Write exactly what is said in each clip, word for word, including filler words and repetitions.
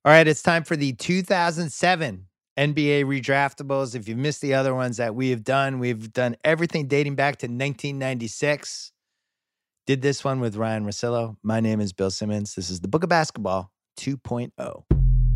All right, it's time for the two thousand seven N B A redraftables. If you missed the other ones that we have done, we've done everything dating back to nineteen ninety-six. Did this one with Ryan Russillo. My name is Bill Simmons. This is the Book of Basketball two point oh.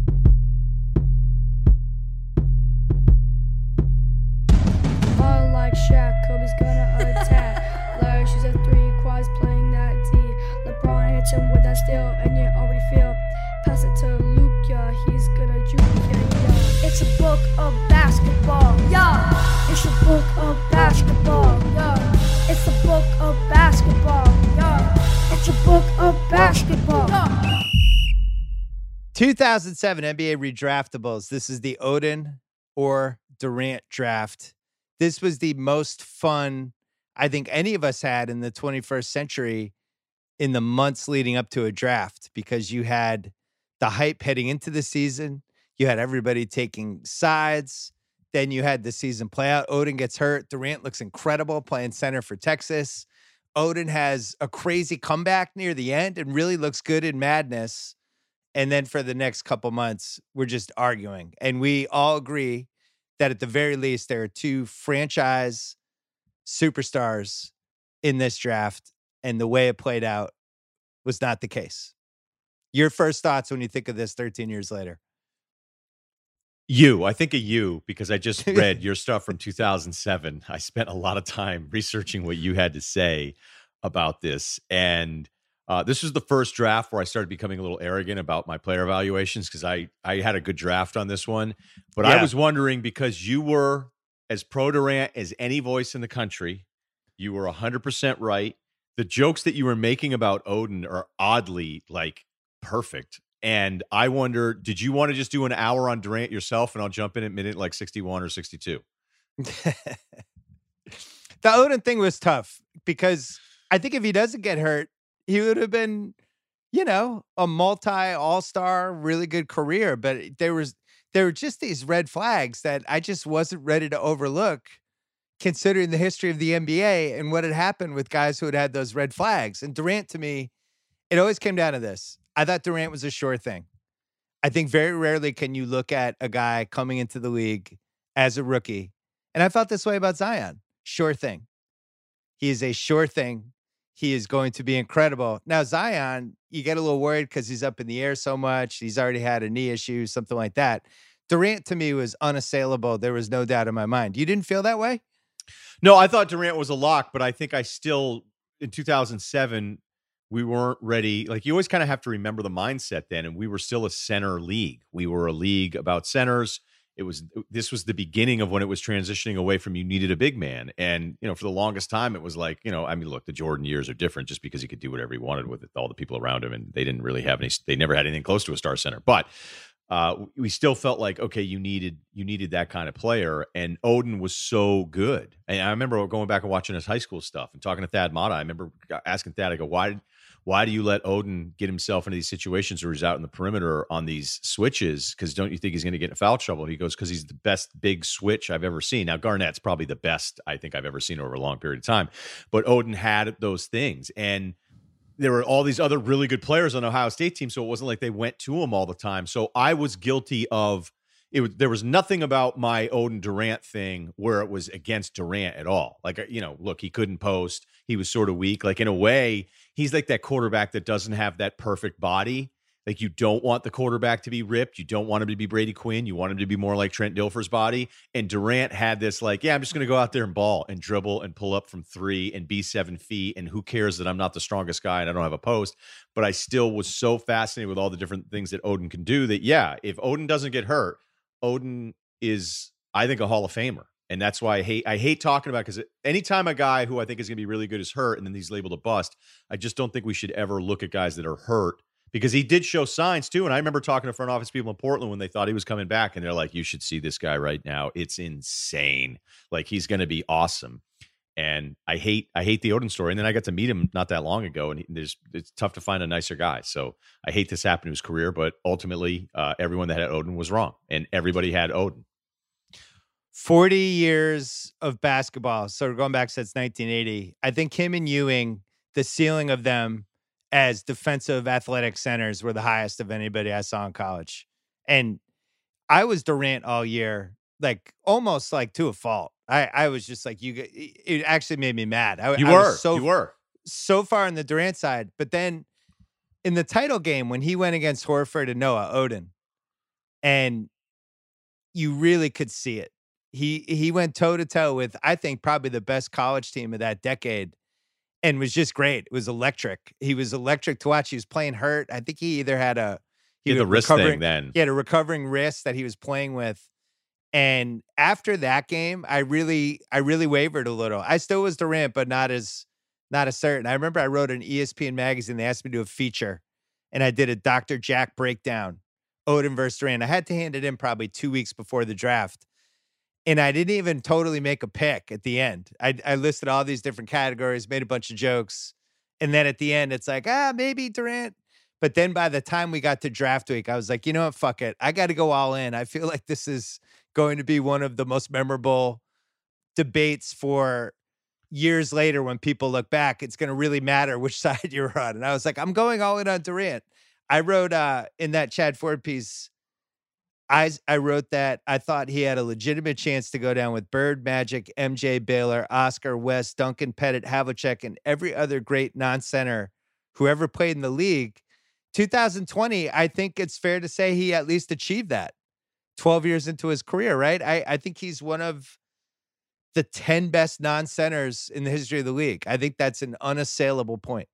Unlike Shaq, Kobe's gonna attack. Larry shoots at three, Quads playing that D. LeBron hits him with that steal, and you already feel. Pass it to Luke, yeah, he's gonna juke, yeah, yeah. It's a book of basketball, yeah. It's a book of basketball, yeah. It's a book of basketball, yeah. It's a book of basketball, yeah. two thousand seven N B A redraftables. This is the Oden or Durant draft. This was the most fun I think any of us had in the twenty-first century in the months leading up to a draft, because you had the hype heading into the season. You had everybody taking sides. Then you had the season play out. Oden gets hurt. Durant looks incredible playing center for Texas. Oden has a crazy comeback near the end and really looks good in Madness. And then for the next couple months, we're just arguing. And we all agree that at the very least, there are two franchise superstars in this draft. And the way it played out was not the case. Your first thoughts when you think of this thirteen years later? You, I think of you because I just read your stuff from two thousand seven. I spent a lot of time researching what you had to say about this. And uh, this was the first draft where I started becoming a little arrogant about my player evaluations because I, I had a good draft on this one. But Yeah. I was wondering, because you were as pro Durant as any voice in the country, you were one hundred percent right. The jokes that you were making about Oden are oddly like perfect. And I wonder, did you want to just do an hour on Durant yourself and I'll jump in at minute like sixty-one or sixty-two? The Oden thing was tough because I think if he doesn't get hurt, he would have been, you know, a multi all-star, really good career. But there was there were just these red flags that I just wasn't ready to overlook, considering the history of the N B A and what had happened with guys who had had those red flags. And Durant, to me, it always came down to this. I thought Durant was a sure thing. I think very rarely can you look at a guy coming into the league as a rookie. And I felt this way about Zion. Sure thing. He is a sure thing. He is going to be incredible. Now, Zion, you get a little worried because he's up in the air so much. He's already had a knee issue, something like that. Durant, to me, was unassailable. There was no doubt in my mind. You didn't feel that way? No, I thought Durant was a lock, but I think I still, in two thousand seven, we weren't ready. Like, you always kind of have to remember the mindset then. And we were still a center league. We were a league about centers. It was, this was the beginning of when it was transitioning away from you needed a big man. And, you know, for the longest time, it was like, you know, I mean, look, the Jordan years are different just because he could do whatever he wanted with it, all the people around him. And they didn't really have any, they never had anything close to a star center. But uh, we still felt like, okay, you needed, you needed that kind of player. And Oden was so good. And I remember going back and watching his high school stuff and talking to Thad Matta. I remember asking Thad, I go, why did, Why do you let Oden get himself into these situations where he's out in the perimeter on these switches? Because don't you think he's going to get in foul trouble? He goes, because he's the best big switch I've ever seen. Now, Garnett's probably the best I think I've ever seen over a long period of time. But Oden had those things. And there were all these other really good players on the Ohio State team, so it wasn't like they went to him all the time. So I was guilty of it. Was, there was nothing about my Oden Durant thing where it was against Durant at all. Like, you know, look, he couldn't post. He was sort of weak. Like, in a way, he's like that quarterback that doesn't have that perfect body. Like, you don't want the quarterback to be ripped. You don't want him to be Brady Quinn. You want him to be more like Trent Dilfer's body. And Durant had this like, yeah, I'm just going to go out there and ball and dribble and pull up from three and be seven feet. And who cares that I'm not the strongest guy and I don't have a post. But I still was so fascinated with all the different things that Oden can do that, yeah, if Oden doesn't get hurt, Oden is, I think, a Hall of Famer. And that's why I hate I hate talking about it, because anytime a guy who I think is going to be really good is hurt and then he's labeled a bust, I just don't think we should ever look at guys that are hurt, because he did show signs too. And I remember talking to front office people in Portland when they thought he was coming back, and they're like, you should see this guy right now. It's insane. Like, he's going to be awesome. And I hate I hate the Oden story. And then I got to meet him not that long ago, and he, there's, it's tough to find a nicer guy. So I hate this happened to his career, but ultimately uh, everyone that had Oden was wrong, and everybody had Oden. forty years of basketball. So we're going back since nineteen eighty. I think him and Ewing, the ceiling of them as defensive athletic centers were the highest of anybody I saw in college. And I was Durant all year, like almost like to a fault. I, I was just like, you, g- it actually made me mad. I, You I were. was so, you were. so far on the Durant side. But then in the title game, when he went against Horford and Noah Odin, and you really could see it. He he went toe to toe with, I think, probably the best college team of that decade, and was just great. It was electric. He was electric to watch. He was playing hurt. I think he either had a He had the was wrist recovering- thing then. He had a recovering wrist that he was playing with. And after that game, I really I really wavered a little. I still was Durant, but not as not as certain. I remember I wrote an E S P N magazine. They asked me to do a feature, and I did a Doctor Jack breakdown, Odin versus Durant. I had to hand it in probably two weeks before the draft. And I didn't even totally make a pick at the end. I, I listed all these different categories, made a bunch of jokes. And then at the end, it's like, ah, maybe Durant. But then by the time we got to draft week, I was like, you know what? Fuck it. I got to go all in. I feel like this is going to be one of the most memorable debates for years later when people look back. It's going to really matter which side you're on. And I was like, I'm going all in on Durant. I wrote uh, in that Chad Ford piece, I, I wrote that I thought he had a legitimate chance to go down with Bird, Magic, M J, Baylor, Oscar, West, Duncan, Pettit, Havlicek, and every other great non-center who ever played in the league. two thousand twenty, I think it's fair to say he at least achieved that twelve years into his career, right? I, I think he's one of the ten best non-centers in the history of the league. I think that's an unassailable point.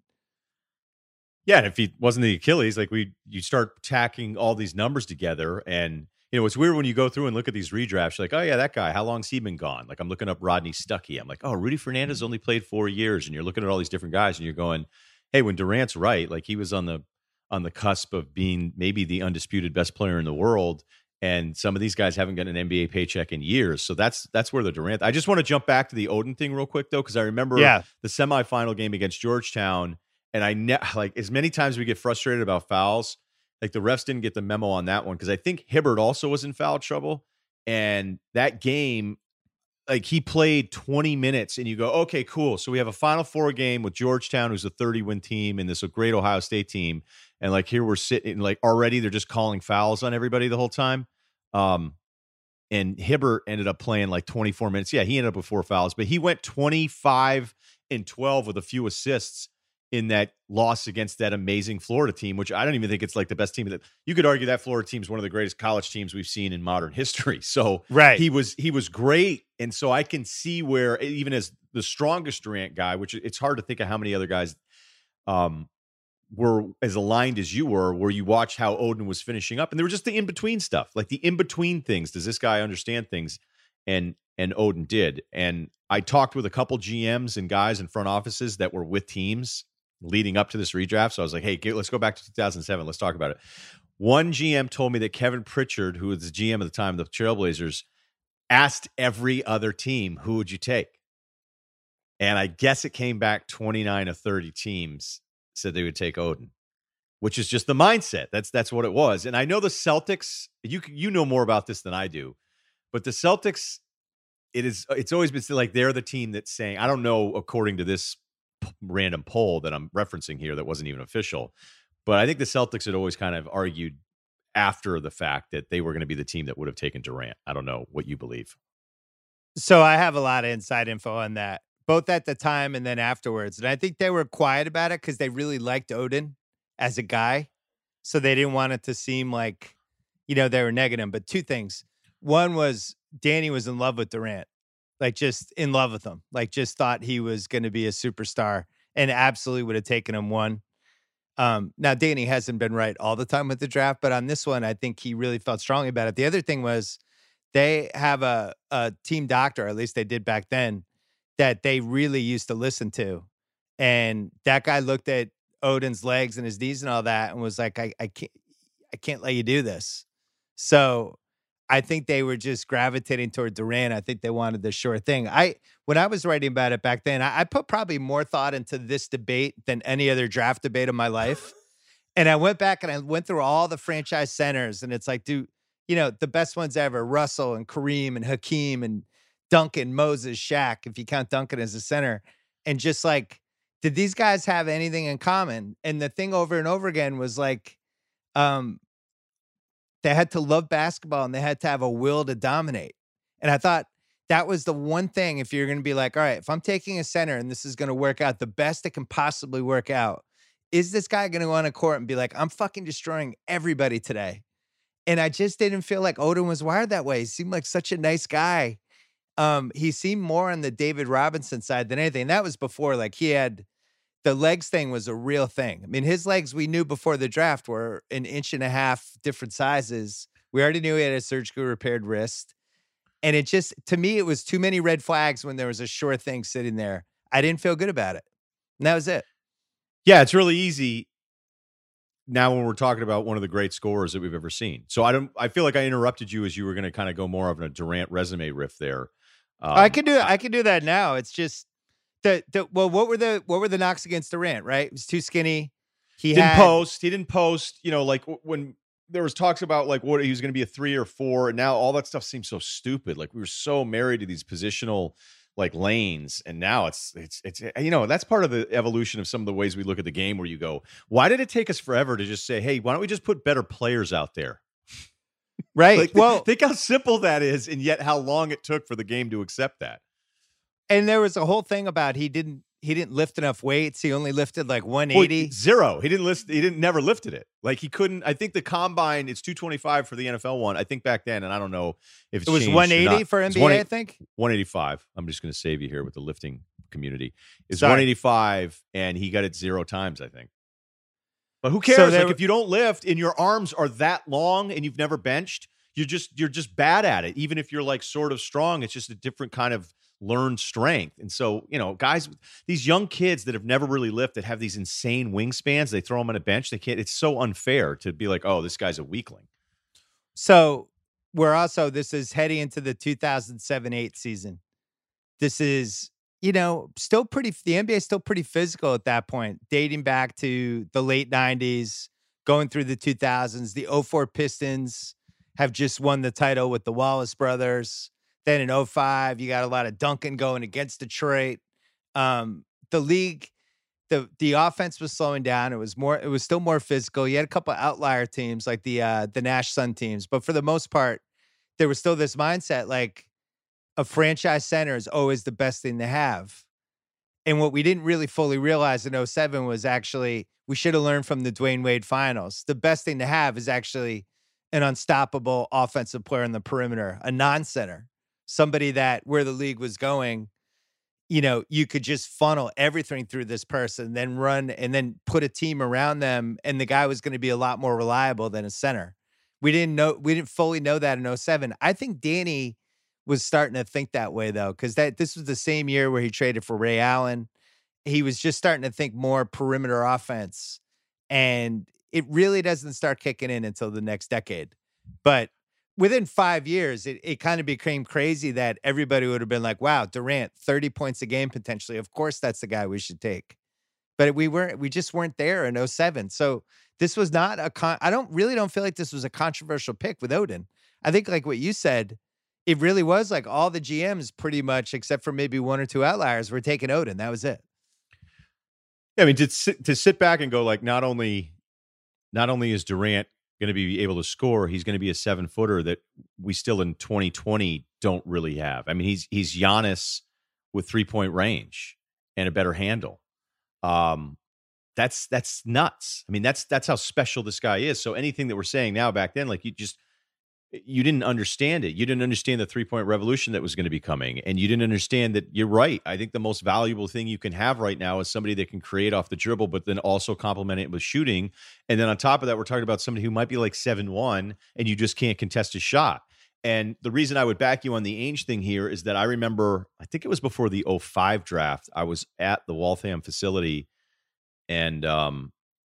Yeah, and if he wasn't the Achilles, like we, you start tacking all these numbers together, and you know it's weird when you go through and look at these redrafts. You're like, oh yeah, that guy. How long's he been gone? Like I'm looking up Rodney Stuckey. I'm like, oh, Rudy Fernandez only played four years, and you're looking at all these different guys, and you're going, hey, when Durant's right, like he was on the on the cusp of being maybe the undisputed best player in the world, and some of these guys haven't gotten an N B A paycheck in years. So that's that's where the Durant. I just want to jump back to the Odin thing real quick though, because I remember Yeah. the semifinal game against Georgetown. And I ne- like as many times we get frustrated about fouls, like the refs didn't get the memo on that one because I think Hibbert also was in foul trouble. And that game, like he played twenty minutes, and you go, okay, cool. So we have a Final Four game with Georgetown, who's a thirty-win team, and this a great Ohio State team. And like here we're sitting, like already they're just calling fouls on everybody the whole time. Um, and Hibbert ended up playing like twenty-four minutes. Yeah, he ended up with four fouls, but he went twenty-five and twelve with a few assists in that loss against that amazing Florida team, which I don't even think it's like the best team that you could argue that Florida team is one of the greatest college teams we've seen in modern history. So Right. he was, he was great. And so I can see where even as the strongest Durant guy, which it's hard to think of how many other guys um, were as aligned as you were, where you watch how Odin was finishing up and there were just the in-between stuff, like the in-between things. Does this guy understand things? And, and Odin did. And I talked with a couple G Ms and guys in front offices that were with teams leading up to this redraft. So I was like, hey, let's go back to two thousand seven. Let's talk about it. One G M told me that Kevin Pritchard, who was the G M at the time, the Trailblazers, asked every other team, who would you take? And I guess it came back twenty-nine of thirty teams said they would take Odin, which is just the mindset. That's that's what it was. And I know the Celtics, you you know more about this than I do, but the Celtics, it is it's always been like they're the team that's saying, I don't know, according to this random poll that I'm referencing here that wasn't even official, but I think the Celtics had always kind of argued after the fact that they were going to be the team that would have taken Durant. I don't know what you believe. So I have a lot of inside info on that, both at the time and then afterwards. And I think they were quiet about it because they really liked Odin as a guy. So they didn't want it to seem like, you know, they were negging him. But two things. One was Danny was in love with Durant. Like just in love with him, like just thought he was going to be a superstar and absolutely would have taken him one. Um, now, Danny hasn't been right all the time with the draft, but on this one, I think he really felt strongly about it. The other thing was they have a, a team doctor, or at least they did back then, that they really used to listen to. And that guy looked at Odin's legs and his knees and all that and was like, I, I can't, I can't let you do this. So I think they were just gravitating toward Durant. I think they wanted the sure thing. I when I was writing about it back then, I, I put probably more thought into this debate than any other draft debate of my life. And I went back and I went through all the franchise centers, and it's like, dude, you know, the best ones ever: Russell and Kareem and Hakeem and Duncan, Moses, Shaq, if you count Duncan as a center. And just like, did these guys have anything in common? And the thing over and over again was like, um, They had to love basketball and they had to have a will to dominate. And I thought that was the one thing, if you're going to be like, all right, if I'm taking a center and this is going to work out the best it can possibly work out, is this guy going to go on a court and be like, I'm fucking destroying everybody today? And I just didn't feel like Oden was wired that way. He seemed like such a nice guy. Um, he seemed more on the David Robinson side than anything. That was before, like, he had the legs thing was a real thing. I mean, his legs, we knew before the draft, were an inch and a half different sizes. We already knew he had a surgically repaired wrist. And it just, to me, it was too many red flags when there was a sure thing sitting there. I didn't feel good about it. And that was it. Yeah, it's really easy now when we're talking about one of the great scorers that we've ever seen. So I don't. I feel like I interrupted you as you were going to kind of go more of a Durant resume riff there. Um, I can do. I can do that now. It's just the the. Well, what were the what were the knocks against Durant? Right, he was too skinny. He didn't had, post. He didn't post. You know, like when there was talks about like what he was going to be a three or four, and now all that stuff seems so stupid. Like we were so married to these positional like lanes, and now it's it's it's you know, that's part of the evolution of some of the ways we look at the game, where you go, why did it take us forever to just say, hey, why don't we just put better players out there? Right. Like, well, think how simple that is, and yet how long it took for the game to accept that. And there was a whole thing about he didn't he didn't lift enough weights. He only lifted like one eighty. Well, zero. He didn't list. He didn't never lifted it. Like he couldn't. I think the combine, it's two twenty-five for the N F L one. I think back then, and I don't know if it's it was one eighty for N B A. I think one eighty-five. I'm just going to save you here with the lifting community. It's Sorry. one eighty-five, and he got it zero times, I think. But who cares? So like there- if you don't lift and your arms are that long and you've never benched, you're just you're just bad at it. Even if you're like sort of strong, it's just a different kind of learned strength. And so, you know, guys, these young kids that have never really lifted have these insane wingspans. They throw them on a bench. They can't. It's so unfair to be like, oh, this guy's a weakling. So we're also, this is heading into the two thousand seven eight season. This is, you know, still pretty, the N B A is still pretty physical at that point, dating back to the late nineties, going through the two thousands. The oh four Pistons have just won the title with the Wallace brothers. Then in oh five, you got a lot of Duncan going against Detroit. Um, the league, the the offense was slowing down. It was more, it was still more physical. You had a couple of outlier teams like the uh, the Nash Sun teams, but for the most part, there was still this mindset like a franchise center is always the best thing to have. And what we didn't really fully realize in oh seven was actually we should have learned from the Dwayne Wade finals. The best thing to have is actually an unstoppable offensive player in the perimeter, a non-center. Somebody that where the league was going, you know, you could just funnel everything through this person, then run and then put a team around them. And the guy was going to be a lot more reliable than a center. We didn't know, we didn't fully know that in oh seven. I think Danny was starting to think that way though, because that this was the same year where he traded for Ray Allen. He was just starting to think more perimeter offense. And it really doesn't start kicking in until the next decade. But within five years, it, it kind of became crazy that everybody would have been like, wow, Durant, thirty points a game potentially. Of course, that's the guy we should take. But we weren't, we just weren't there in oh seven. So this was not a con, I don't really don't feel like this was a controversial pick with Oden. I think like what you said, it really was like all the G Ms pretty much, except for maybe one or two outliers, were taking Oden. That was it. Yeah, I mean, to sit, to sit back and go like, not only, not only is Durant going to be able to score, he's going to be a seven footer that we still in twenty twenty don't really have. I mean, he's he's Giannis with three point range and a better handle. Um, that's that's nuts. I mean, that's that's how special this guy is. So anything that we're saying now, back then, like you just you didn't understand it. You didn't understand the three point revolution that was going to be coming, and you didn't understand that. You're right. I think the most valuable thing you can have right now is somebody that can create off the dribble, but then also complement it with shooting. And then on top of that, we're talking about somebody who might be like seven one, and you just can't contest a shot. And the reason I would back you on the Ainge thing here is that I remember, I think it was before the oh five draft, I was at the Waltham facility, and um,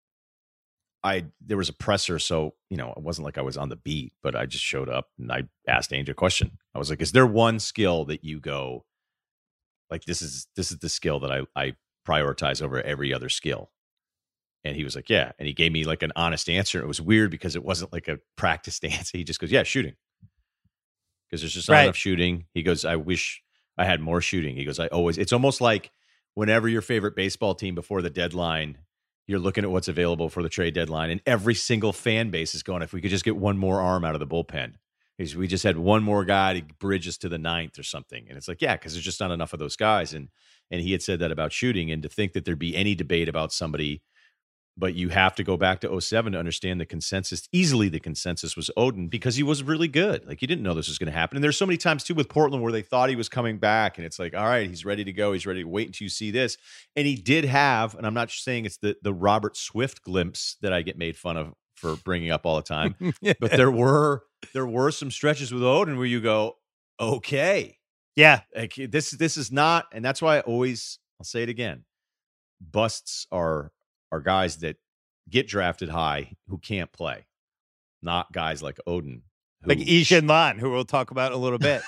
I there was a presser, so you know it wasn't like I was on the beat, but I just showed up and I asked Ainge a question. I was like, "Is there one skill that you go like this is this is the skill that I I prioritize over every other skill?" And he was like, "Yeah," and he gave me like an honest answer. It was weird because it wasn't like a practiced answer. He just goes, "Yeah, shooting," because there's just not Right. enough shooting. He goes, "I wish I had more shooting." He goes, "I always." It's almost like whenever your favorite baseball team before the deadline you're looking at what's available for the trade deadline, and every single fan base is going, if we could just get one more arm out of the bullpen. Because we just had one more guy to bridge us to the ninth or something. And it's like, yeah, because there's just not enough of those guys. And and he had said that about shooting. And to think that there'd be any debate about somebody, but you have to go back to oh seven to understand the consensus. Easily the consensus was Oden because he was really good. Like, you didn't know this was going to happen. And there's so many times, too, with Portland where they thought he was coming back. And it's like, all right, he's ready to go. He's ready to wait until you see this. And he did have, and I'm not saying it's the, the Robert Swift glimpse that I get made fun of for bringing up all the time. Yeah. But there were there were some stretches with Oden where you go, okay. Yeah. Like, this, this is not, and that's why I always, I'll say it again, busts are are guys that get drafted high who can't play, not guys like Oden. Who, Like Ishan Lan, who we'll talk about in a little bit.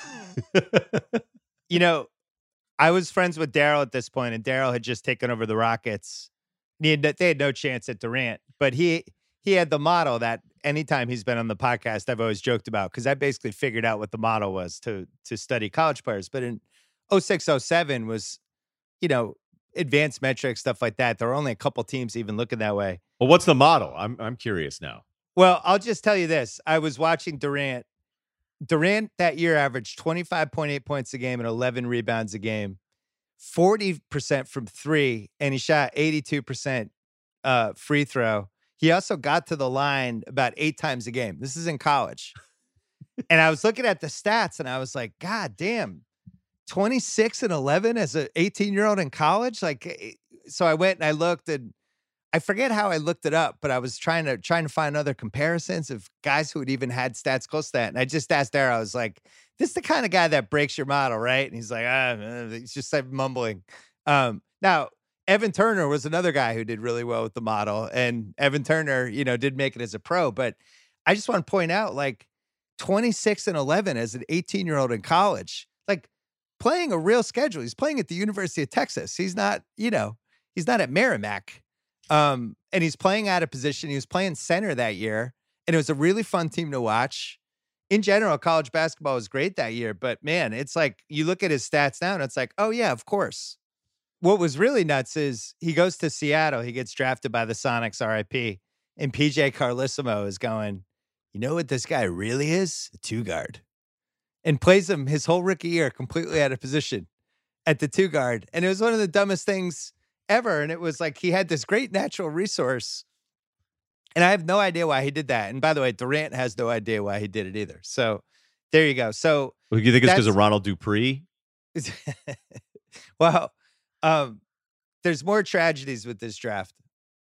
You know, I was friends with Daryl at this point, and Daryl had just taken over the Rockets. He had, they had no chance at Durant, but he he had the model that anytime he's been on the podcast, I've always joked about, because I basically figured out what the model was to to study college players. But in oh six oh seven was, you know, advanced metrics, stuff like that. There were only a couple teams even looking that way. Well, what's the model? I'm I'm curious now. Well, I'll just tell you this. I was watching Durant. Durant that year averaged twenty-five point eight points a game and eleven rebounds a game, forty percent from three, and he shot eighty-two percent uh, free throw. He also got to the line about eight times a game. This is in college. And I was looking at the stats, and I was like, God damn, twenty-six and eleven as an eighteen-year-old in college? Like, so I went and I looked, and I forget how I looked it up, but I was trying to trying to find other comparisons of guys who had even had stats close to that. And I just asked Darryl, I was like, this is the kind of guy that breaks your model, right? And he's like, ah, he's just like mumbling. Um, now, Evan Turner was another guy who did really well with the model. And Evan Turner, you know, did make it as a pro. But I just want to point out, like, twenty-six and eleven as an eighteen-year-old in college, like, playing a real schedule. He's playing at the University of Texas. He's not, you know, he's not at Merrimack. Um, and he's playing out of position. He was playing center that year, and it was a really fun team to watch. In general, college basketball was great that year, but man, it's like you look at his stats now and it's like, oh yeah, of course. What was really nuts is he goes to Seattle. He gets drafted by the Sonics, R I P, and P J Carlesimo is going, you know what this guy really is? A two guard. And plays him his whole rookie year completely out of position at the two guard. And it was one of the dumbest things ever. And it was like he had this great natural resource. And I have no idea why he did that. And by the way, Durant has no idea why he did it either. So there you go. So well, you think it's because of Ronald Dupree? Well, um, there's more tragedies with this draft.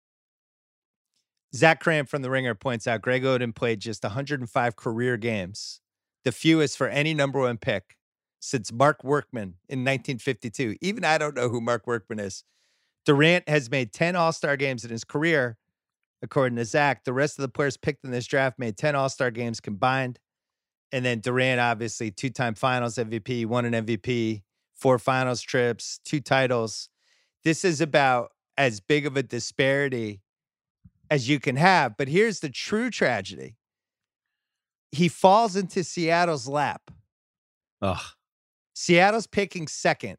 Zach Cramp from The Ringer points out Greg Oden played just one hundred five career games, the fewest for any number one pick since Mark Workman in nineteen fifty-two. Even I don't know who Mark Workman is. Durant has made ten All-Star games in his career, according to Zach. The rest of the players picked in this draft made ten All-Star games combined. And then Durant, obviously, two-time finals M V P, won an M V P, four finals trips, two titles. This is about as big of a disparity as you can have. But here's the true tragedy. He falls into Seattle's lap. Ugh. Seattle's picking second.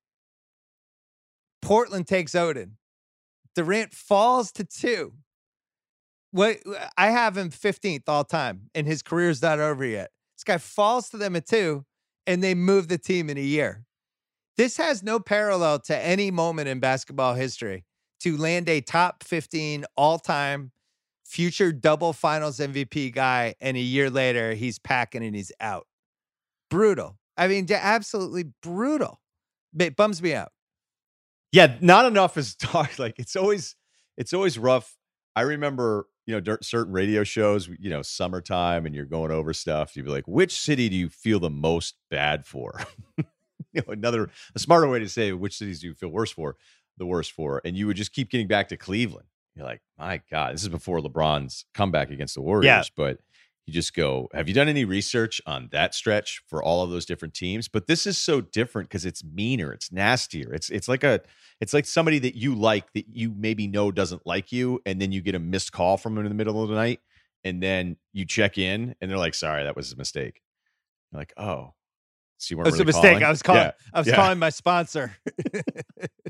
Portland takes Oden. Durant falls to two. What I have him fifteenth all time, and his career's not over yet. This guy falls to them at two, and they move the team in a year. This has no parallel to any moment in basketball history to land a top fifteen all-time future double finals M V P guy, and a year later, he's packing and he's out. Brutal. I mean, absolutely brutal. It bums me out. Yeah, not enough is talked. Like, it's always, it's always rough. I remember, you know, certain radio shows, you know, summertime, and you're going over stuff. You'd be like, which city do you feel the most bad for? You know, another, a smarter way to say which cities do you feel worse for, the worst for. And you would just keep getting back to Cleveland. You're like, my God, this is before LeBron's comeback against the Warriors. Yeah. But you just go, have you done any research on that stretch for all of those different teams? But this is so different because it's meaner, it's nastier. It's it's like a it's like somebody that you like that you maybe know doesn't like you, and then you get a missed call from them in the middle of the night, and then you check in and they're like, sorry, that was a mistake. You're like, oh, so you weren't It was really a mistake. calling? I was calling Yeah. I was Yeah. calling my sponsor.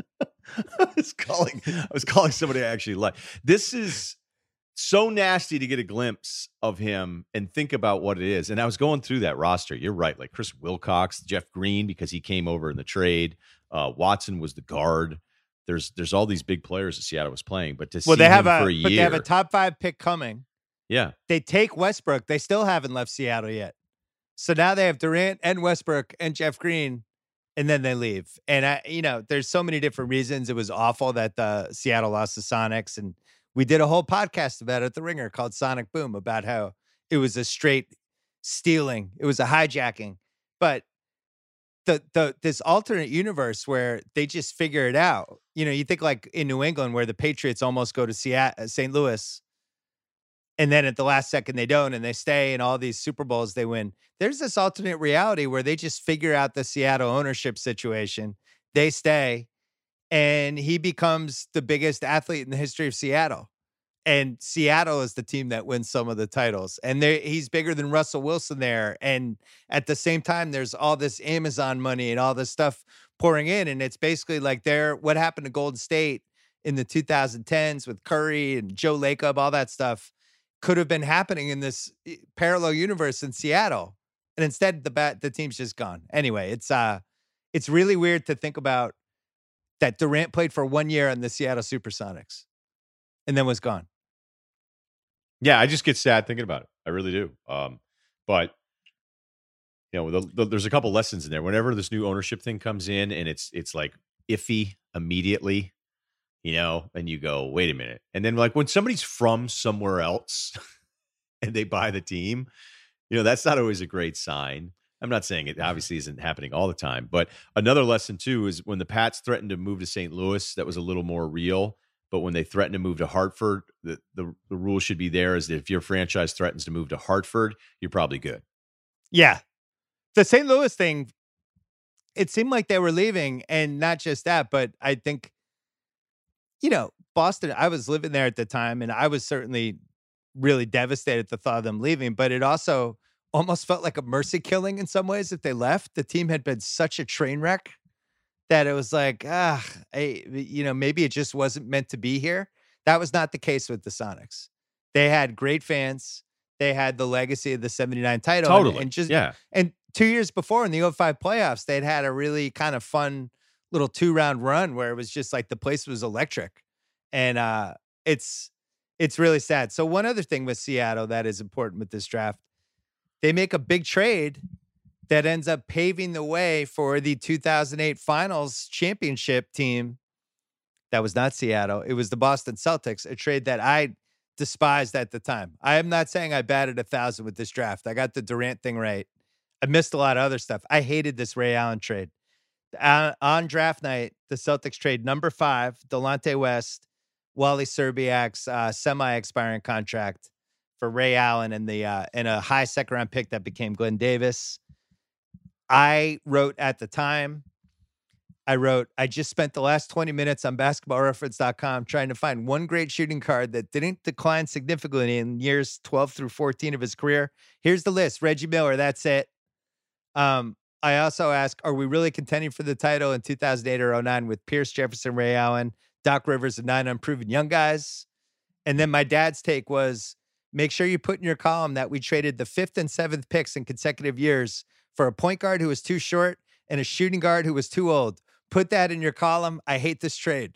I was calling. I was calling somebody I actually like. This is so nasty to get a glimpse of him and think about what it is. And I was going through that roster. You're right, like Chris Wilcox, Jeff Green, because he came over in the trade. Uh, Watson was the guard. There's there's all these big players that Seattle was playing, but to well, see they have him a, for a but year, they have a top five pick coming. Yeah, they take Westbrook. They still haven't left Seattle yet. So now they have Durant and Westbrook and Jeff Green, and then they leave. And I, you know, there's so many different reasons. It was awful that the Seattle lost the Sonics, and we did a whole podcast about it at the Ringer called Sonic Boom about how it was a straight stealing. It was a hijacking, but the the this alternate universe where they just figure it out. You know, you think like in New England where the Patriots almost go to Seattle, Saint Louis, and then at the last second they don't, and they stay, and all these Super Bowls they win. There's this alternate reality where they just figure out the Seattle ownership situation. They stay, and he becomes the biggest athlete in the history of Seattle. And Seattle is the team that wins some of the titles. And he's bigger than Russell Wilson there. And at the same time, there's all this Amazon money and all this stuff pouring in. And it's basically like they're what happened to Golden State in the two thousand tens with Curry and Joe Lacob, all that stuff could have been happening in this parallel universe in Seattle. And instead, the bat, the team's just gone. Anyway, it's uh, it's really weird to think about that Durant played for one year on the Seattle Supersonics and then was gone. Yeah, I just get sad thinking about it. I really do. Um, but you know, the, the, there's a couple lessons in there. Whenever this new ownership thing comes in, and it's it's like iffy immediately, you know, and you go, wait a minute. And then like when somebody's from somewhere else and they buy the team, you know, that's not always a great sign. I'm not saying it obviously isn't happening all the time, but another lesson too is when the Pats threatened to move to Saint Louis, that was a little more real. But when they threaten to move to Hartford, the, the, the rule should be there is that if your franchise threatens to move to Hartford, you're probably good. Yeah. The Saint Louis thing, it seemed like they were leaving, and not just that, but I think, you know, Boston, I was living there at the time, and I was certainly really devastated at the thought of them leaving, but it also almost felt like a mercy killing in some ways if they left. The team had been such a train wreck that it was like, ah, I, you know, maybe it just wasn't meant to be here. That was not the case with the Sonics. They had great fans. They had the legacy of the seventy-nine title. Totally. And, and just, yeah. And two years before in the oh five playoffs, they'd had a really kind of fun little two round run where it was just like the place was electric. And uh, it's, it's really sad. So one other thing with Seattle that is important with this draft, they make a big trade that ends up paving the way for the two thousand eight finals championship team. That was not Seattle. It was the Boston Celtics, a trade that I despised at the time. I am not saying I batted a thousand with this draft. I got the Durant thing right. I missed a lot of other stuff. I hated this Ray Allen trade. Uh, on draft night, the Celtics trade number five, Delonte West, Wally Serbiak's uh, semi-expiring contract for Ray Allen and the uh, and a high second round pick that became Glenn Davis. I wrote at the time, I wrote, I just spent the last twenty minutes on basketball reference dot com trying to find one great shooting guard that didn't decline significantly in years twelve through fourteen of his career. Here's the list. Reggie Miller, that's it. Um, I also asked, are we really contending for the title in two thousand eight or oh nine with Pierce, Jefferson, Ray Allen, Doc Rivers, and nine unproven young guys? And then my dad's take was, make sure you put in your column that we traded the fifth and seventh picks in consecutive years for a point guard who was too short and a shooting guard who was too old. Put that in your column. I hate this trade.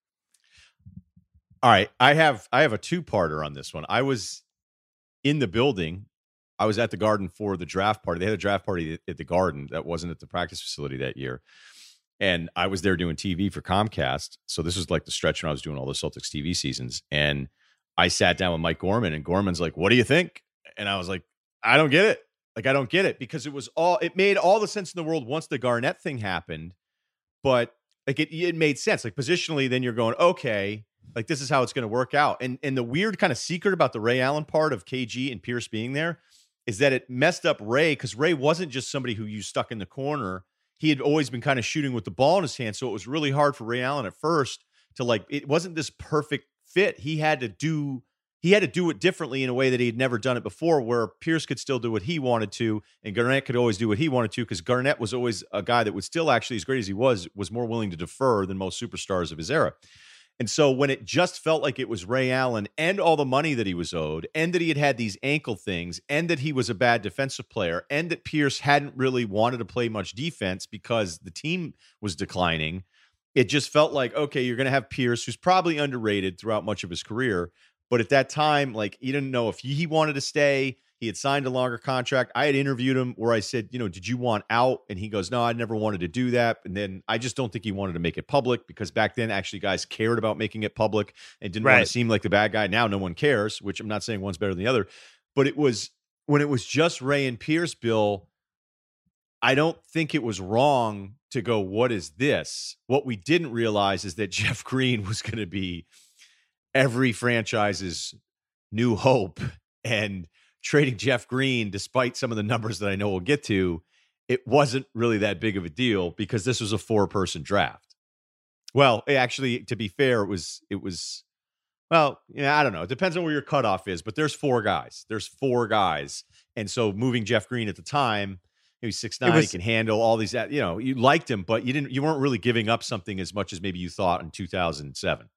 All right. I have I have a two-parter on this one. I was in the building. I was at the Garden for the draft party. They had a draft party at the Garden that wasn't at the practice facility that year. And I was there doing T V for Comcast. So this was like the stretch when I was doing all the Celtics T V seasons. And I sat down with Mike Gorman, and Gorman's like, what do you think? And I was like, I don't get it. Like, I don't get it, because it was all, it made all the sense in the world once the Garnett thing happened, but like it, it made sense. Like positionally, then you're going, okay, like this is how it's going to work out. And, and the weird kind of secret about the Ray Allen part of K G and Pierce being there is that it messed up Ray, because Ray wasn't just somebody who you stuck in the corner. He had always been kind of shooting with the ball in his hand. So it was really hard for Ray Allen at first to like, it wasn't this perfect fit. He had to do, he he had to do it differently in a way that he had never done it before, where Pierce could still do what he wanted to, and Garnett could always do what he wanted to, because Garnett was always a guy that would still actually, as great as he was, was more willing to defer than most superstars of his era. And so when it just felt like it was Ray Allen and all the money that he was owed, and that he had had these ankle things, and that he was a bad defensive player, and that Pierce hadn't really wanted to play much defense because the team was declining, it just felt like, okay, you're going to have Pierce, who's probably underrated throughout much of his career. But at that time, like, he didn't know if he, he wanted to stay. He had signed a longer contract. I had interviewed him where I said, you know, did you want out? And he goes, no, I never wanted to do that. And then I just don't think he wanted to make it public, because back then actually guys cared about making it public and didn't Right. want to seem like the bad guy. Now no one cares, which I'm not saying one's better than the other. But it was when it was just Ray and Pierce, Bill, I don't think it was wrong to go, what is this? What we didn't realize is that Jeff Green was going to be every franchise's new hope, and trading Jeff Green, despite some of the numbers that I know we'll get to, it wasn't really that big of a deal, because this was a four-person draft. Well, actually, to be fair, it was, it was, well, yeah, I don't know. It depends on where your cutoff is, but there's four guys. There's four guys. And so moving Jeff Green at the time, he was six nine, he can handle all these, you know, you liked him, but you didn't, you weren't really giving up something as much as maybe you thought in two thousand seven.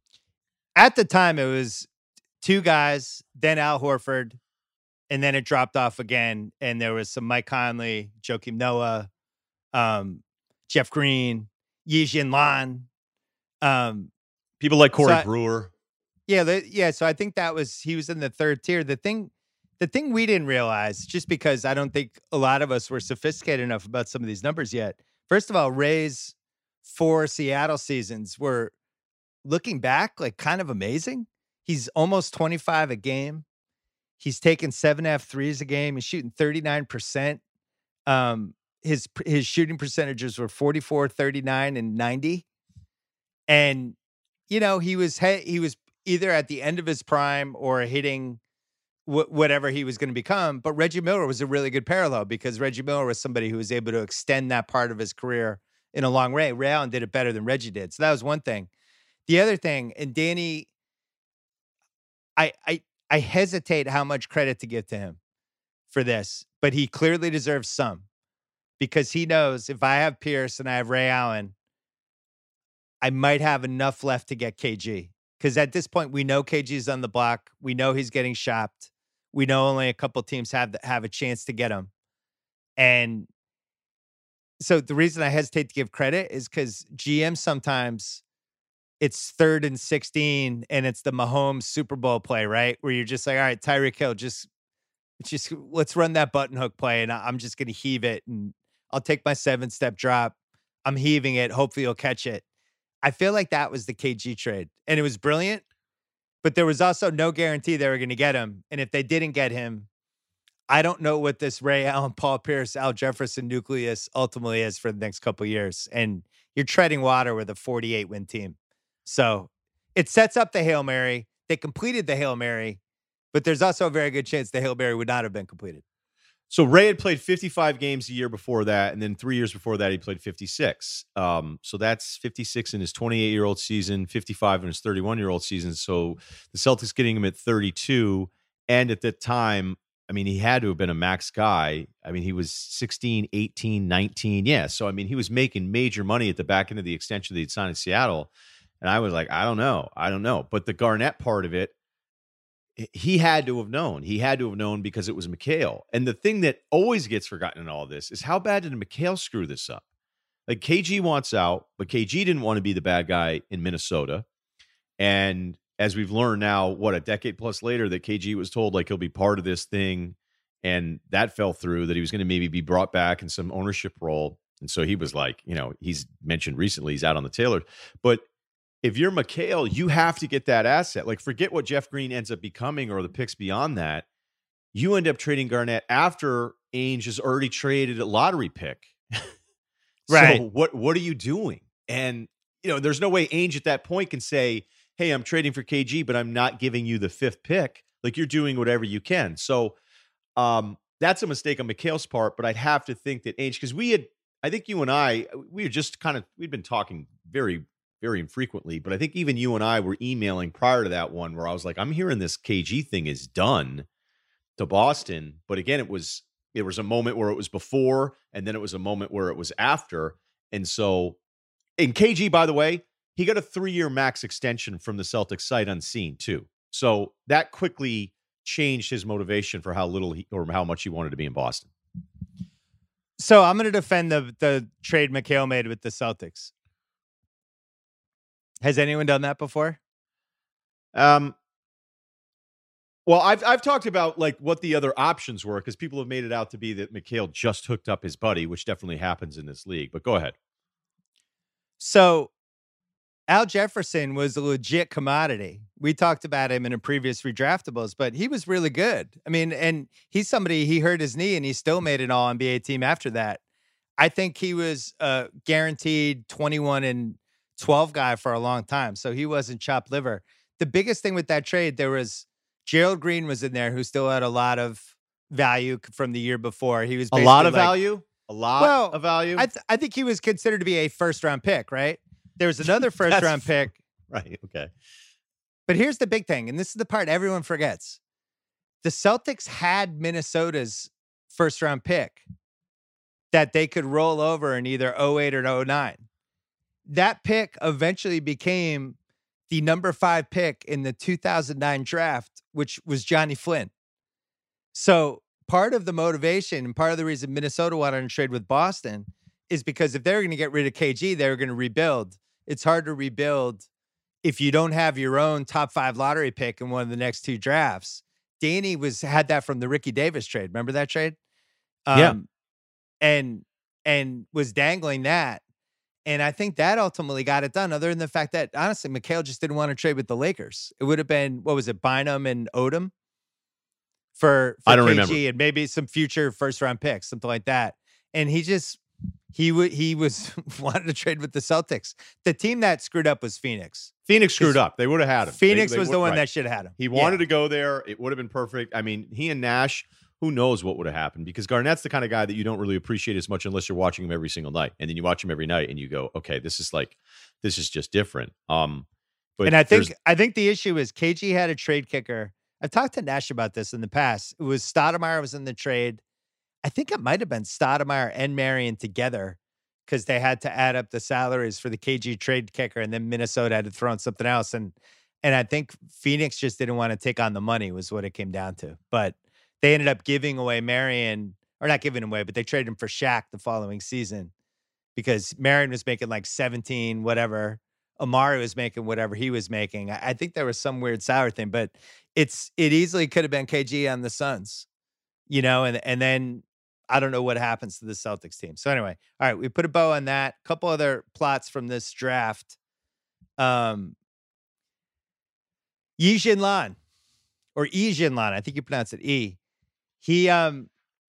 At the time, it was two guys, then Al Horford, and then it dropped off again. And there was some Mike Conley, Joakim Noah, um, Jeff Green, Yijin Lan. Um, People like Corey so I, Brewer. Yeah, the, yeah. So I think that was, he was in the third tier. The thing, the thing we didn't realize, just because I don't think a lot of us were sophisticated enough about some of these numbers yet. First of all, Ray's four Seattle seasons were, looking back, like kind of amazing. He's almost twenty-five a game. He's taking seven F threes a game. He's shooting thirty-nine percent. Um, his his shooting percentages were forty-four, thirty-nine, and ninety. And you know, he was he was either at the end of his prime or hitting wh- whatever he was going to become. But Reggie Miller was a really good parallel, because Reggie Miller was somebody who was able to extend that part of his career in a long way. Ray Allen did it better than Reggie did. So that was one thing. The other thing, and Danny, I I I hesitate how much credit to give to him for this, but he clearly deserves some, because he knows if I have Pierce and I have Ray Allen, I might have enough left to get K G. Because at this point, we know K G's on the block. We know he's getting shopped. We know only a couple teams have have a chance to get him. And so the reason I hesitate to give credit is because G M sometimes, it's third and sixteen, and it's the Mahomes Super Bowl play, right? Where you're just like, all right, Tyreek Hill, just, just let's run that button hook play, and I'm just going to heave it, and I'll take my seven-step drop. I'm heaving it. Hopefully you'll catch it. I feel like that was the K G trade, and it was brilliant, but there was also no guarantee they were going to get him. And if they didn't get him, I don't know what this Ray Allen, Paul Pierce, Al Jefferson nucleus ultimately is for the next couple of years. And you're treading water with a forty-eight win team. So it sets up the Hail Mary. They completed the Hail Mary, but there's also a very good chance the Hail Mary would not have been completed. So Ray had played fifty-five games a year before that, and then three years before that, he played fifty-six. Um, so that's fifty-six in his twenty-eight-year-old season, fifty-five in his thirty-one-year-old season. So the Celtics getting him at thirty-two, and at that time, I mean, he had to have been a max guy. I mean, he was sixteen, eighteen, nineteen. Yeah, so I mean, he was making major money at the back end of the extension that he'd signed in Seattle. And I was like, I don't know. I don't know. But the Garnett part of it, he had to have known. He had to have known because it was McHale. And the thing that always gets forgotten in all this is how bad did McHale screw this up? Like, K G wants out, but K G didn't want to be the bad guy in Minnesota. And as we've learned now, what, a decade plus later, that K G was told, like, he'll be part of this thing. And that fell through, that he was going to maybe be brought back in some ownership role. And so he was like, you know, he's mentioned recently he's out on the Taylor. But if you're McHale, you have to get that asset. Like, forget what Jeff Green ends up becoming or the picks beyond that. You end up trading Garnett after Ainge has already traded a lottery pick. Right. So what, what are you doing? And, you know, there's no way Ainge at that point can say, hey, I'm trading for K G, but I'm not giving you the fifth pick. Like, you're doing whatever you can. So um, that's a mistake on McHale's part, but I'd have to think that Ainge, because we had, I think you and I, we were just kind of, we'd been talking very, very infrequently, but I think even you and I were emailing prior to that one where I was like, I'm hearing this K G thing is done to Boston. But again, it was, it was a moment where it was before, and then it was a moment where it was after. And so, and K G, by the way, he got a three-year max extension from the Celtics sight unseen too. So that quickly changed his motivation for how little he, or how much he wanted to be in Boston. So I'm going to defend the the trade McHale made with the Celtics. Has anyone done that before? Um. Well, I've I've talked about like what the other options were because people have made it out to be that McHale just hooked up his buddy, which definitely happens in this league. But go ahead. So Al Jefferson was a legit commodity. We talked about him in a previous redraftables, but he was really good. I mean, and he's somebody, he hurt his knee and he still made an all N B A team after that. I think he was a guaranteed twenty-one and twelve guy for a long time. So he wasn't chopped liver. The biggest thing with that trade, there was Gerald Green was in there who still had a lot of value from the year before. He was a lot of like, value, a lot well, of value. I, th- I think he was considered to be a first round pick, right? There was another first round pick. Right. Okay. But here's the big thing. And this is the part everyone forgets. The Celtics had Minnesota's first round pick that they could roll over in either oh eight or oh nine. That pick eventually became the number five pick in the two thousand nine draft, which was Johnny Flynn. So part of the motivation and part of the reason Minnesota wanted to trade with Boston is because if they're going to get rid of K G, they're going to rebuild. It's hard to rebuild if you don't have your own top five lottery pick in one of the next two drafts. Danny was had that from the Ricky Davis trade. Remember that trade? Um, yeah. And and was dangling that. And I think that ultimately got it done, other than the fact that, honestly, McHale just didn't want to trade with the Lakers. It would have been, what was it, Bynum and Odom for, for I don't K G remember. and maybe some future first-round picks, something like that. And he just, he, w- he was wanted to trade with the Celtics. The team that screwed up was Phoenix. Phoenix screwed up. They would have had him. Phoenix they, they was would, the one right. that should have had him. He wanted yeah. to go there. It would have been perfect. I mean, he and Nash, who knows what would have happened, because Garnett's the kind of guy that you don't really appreciate as much unless you're watching him every single night. And then you watch him every night and you go, okay, this is like, this is just different. Um, but and I think, I think the issue is K G had a trade kicker. I've talked to Nash about this in the past. It was Stoudemire was in the trade. I think it might've been Stoudemire and Marion together because they had to add up the salaries for the K G trade kicker. And then Minnesota had to throw in something else. And, and I think Phoenix just didn't want to take on the money was what it came down to. But they ended up giving away Marion, or not giving away, but they traded him for Shaq the following season because Marion was making like seventeen, whatever. Amari was making whatever he was making. I, I think there was some weird sour thing, but it's it easily could have been K G on the Suns, you know, and and then I don't know what happens to the Celtics team. So anyway, all right, we put a bow on that. A couple other plots from this draft. Um, Yi Jianlan, or Yi Jianlan, I think you pronounce it E. He, um,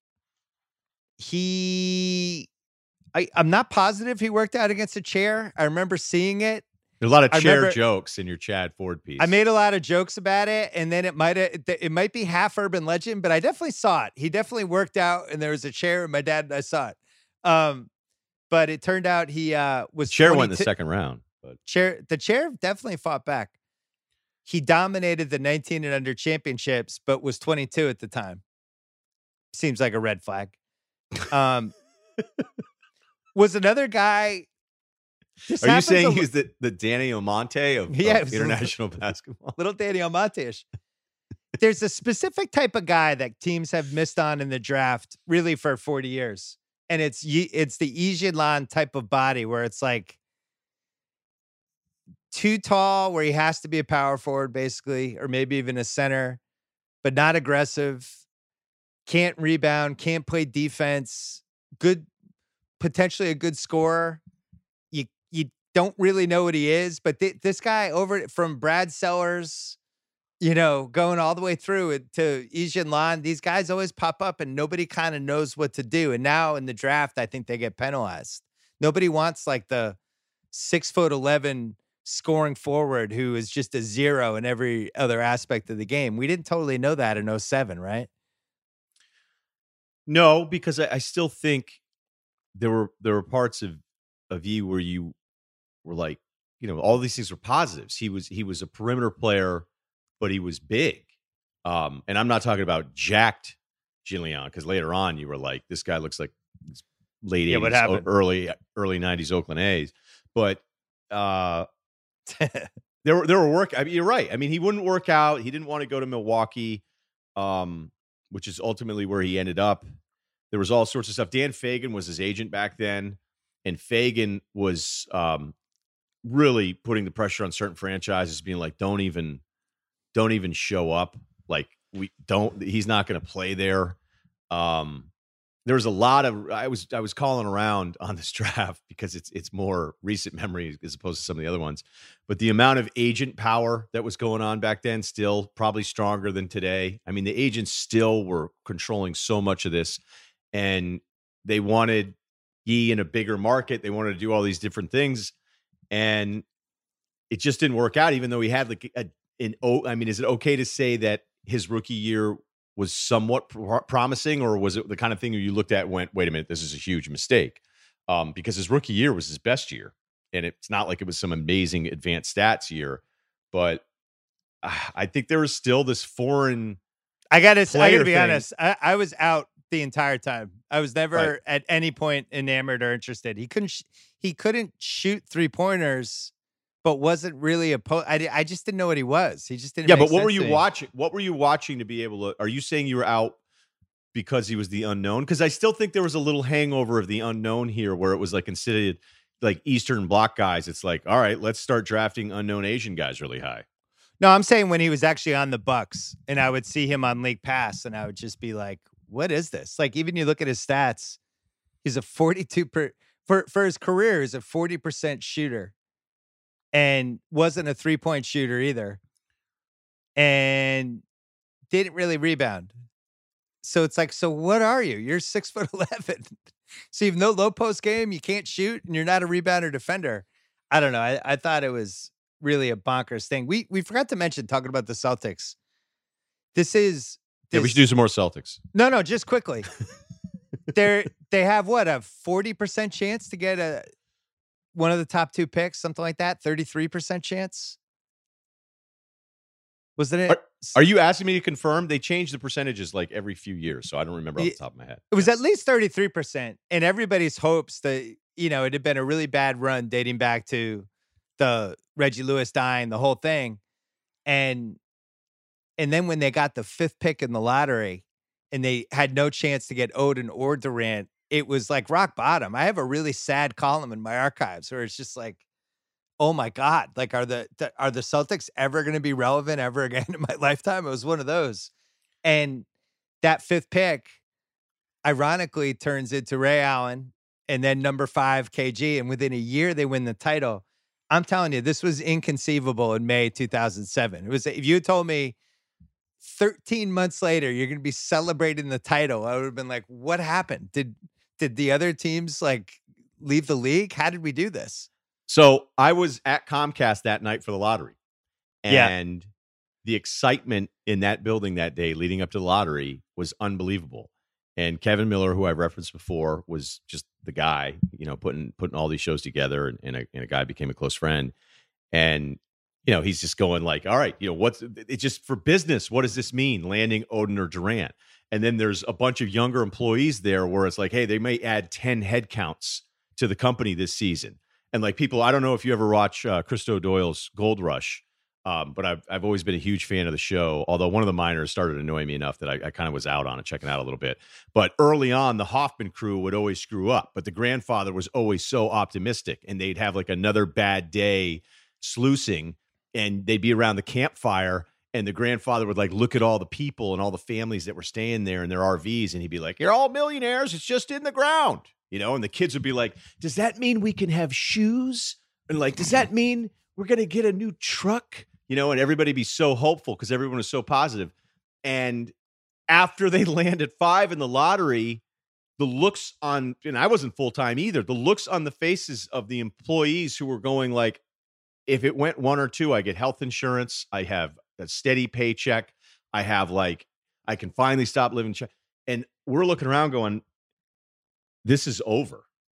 he, I, I'm not positive he worked out against a chair. I remember seeing it. There's a lot of I chair remember, jokes in your Chad Ford piece. I made a lot of jokes about it, and then it might have, it might be half urban legend, but I definitely saw it. He definitely worked out, and there was a chair, and my dad and I saw it. Um, but it turned out he uh, was chair went in the twenty-two second round. But chair, the chair definitely fought back. He dominated the nineteen and under championships, but was twenty-two at the time. Seems like a red flag. Um, was another guy. Are you saying he's the, the Danny Omonte of, yeah, of international little, basketball? Little Danny Omonte-ish. There's a specific type of guy that teams have missed on in the draft really for forty years. And it's it's the Yi Jianlan type of body where it's like too tall, where he has to be a power forward, basically, or maybe even a center, but not aggressive. Can't rebound, can't play defense, good, potentially a good scorer. You you don't really know what he is, but th- this guy over from Brad Sellers, you know, going all the way through it to Yi Jianlan, these guys always pop up and nobody kind of knows what to do. And now in the draft, I think they get penalized. Nobody wants like the six foot eleven scoring forward who is just a zero in every other aspect of the game. We didn't totally know that in oh seven, right? No, because I, I still think there were there were parts of of you where you were like, you know, all these things were positives. He was he was a perimeter player, but he was big. Um, and I'm not talking about jacked Gene Leon, because later on you were like, this guy looks like late Yeah, what eighties, happened? early early nineties Oakland A's. But uh, there were there were work. I mean, you're right. I mean, he wouldn't work out. He didn't want to go to Milwaukee, um, which is ultimately where he ended up. There was all sorts of stuff. Dan Fagan was his agent back then, and Fagan was um, really putting the pressure on certain franchises, being like, "Don't even, don't even show up. Like, we don't. He's not going to play there." Um, there was a lot of. I was I was calling around on this draft because it's it's more recent memory as opposed to some of the other ones, but the amount of agent power that was going on back then still probably stronger than today. I mean, the agents still were controlling so much of this. And they wanted Yee in a bigger market. They wanted to do all these different things, and it just didn't work out. Even though he had like a, an oh, I mean, is it okay to say that his rookie year was somewhat pr- promising, or was it the kind of thing you looked at and went, "Wait a minute, this is a huge mistake"? Um, because his rookie year was his best year, and it's not like it was some amazing advanced stats year, but uh, I think there was still this foreign. I gotta, I player gotta be thing. honest. I, I was out the entire time. I was never Right. at any point enamored or interested. He couldn't, sh- he couldn't shoot three pointers, but wasn't really a po- I, di- I just didn't know what he was. He just didn't. Yeah, make but what were sense you to me. watching? What were you watching to be able to? Are you saying you were out because he was the unknown? Because I still think there was a little hangover of the unknown here, where it was like considered like Eastern Bloc guys. It's like, all right, let's start drafting unknown Asian guys really high. No, I'm saying when he was actually on the Bucks, and I would see him on League Pass, and I would just be like, "What is this?" Like, even you look at his stats, he's a forty-two per for for his career, he's a forty percent shooter, and wasn't a three point shooter either, and didn't really rebound. So it's like, so what are you? You're six foot eleven, so you have no low post game, you can't shoot, and you're not a rebounder defender. I don't know. I, I thought it was really a bonkers thing. We we forgot to mention, talking about the Celtics. This is Yeah, we this- should do some more Celtics. no, no, just quickly. They're they have what, a forty percent chance to get a one of the top two picks, something like that. thirty-three percent chance. Wasn't it? Are you asking me to confirm? They change the percentages like every few years, so I don't remember off the top of my head. It was at least thirty-three percent. And everybody's hopes that, you know, it had been a really bad run dating back to the Reggie Lewis dying, the whole thing. And and then when they got the fifth pick in the lottery and they had no chance to get Odin or Durant, it was like rock bottom. I have a really sad column in my archives where it's just like, oh my God, like are the, the are the Celtics ever going to be relevant ever again in my lifetime? It was one of those. And that fifth pick, ironically, turns into Ray Allen and then number five, K G. And within a year, they win the title. I'm telling you, this was inconceivable in May two thousand seven. It was, if you had told me thirteen months later, you're going to be celebrating the title, I would have been like, what happened? Did, did the other teams like leave the league? How did we do this? So I was at Comcast that night for the lottery, Yeah. and the excitement in that building that day leading up to the lottery was unbelievable. And Kevin Miller, who I referenced before, was just the guy, you know, putting putting all these shows together, and, and, a, and a guy became a close friend. And, you know, he's just going like, all right, you know, what's it's just for business. What does this mean? Landing Odin or Durant? And then there's a bunch of younger employees there where it's like, hey, they may add ten head counts to the company this season. And like people, I don't know if you ever watch uh, Christo Doyle's Gold Rush, um, but I've I've always been a huge fan of the show. Although one of the minors started annoying me enough that I, I kind of was out on it, checking out a little bit. But early on, the Hoffman crew would always screw up, but the grandfather was always so optimistic, and they'd have like another bad day sluicing, and they'd be around the campfire, and the grandfather would like look at all the people and all the families that were staying there in their R Vs, and he'd be like, "You're all millionaires. It's just in the ground." You know, and the kids would be like, does that mean we can have shoes? And like, does that mean we're going to get a new truck? You know, and everybody be so hopeful because everyone was so positive. And after they land at five in the lottery, the looks on, and I wasn't full-time either, the looks on the faces of the employees who were going like, if it went one or two, I get health insurance. I have a steady paycheck. I have like, I can finally stop living. Ch-. And we're looking around going, this is over.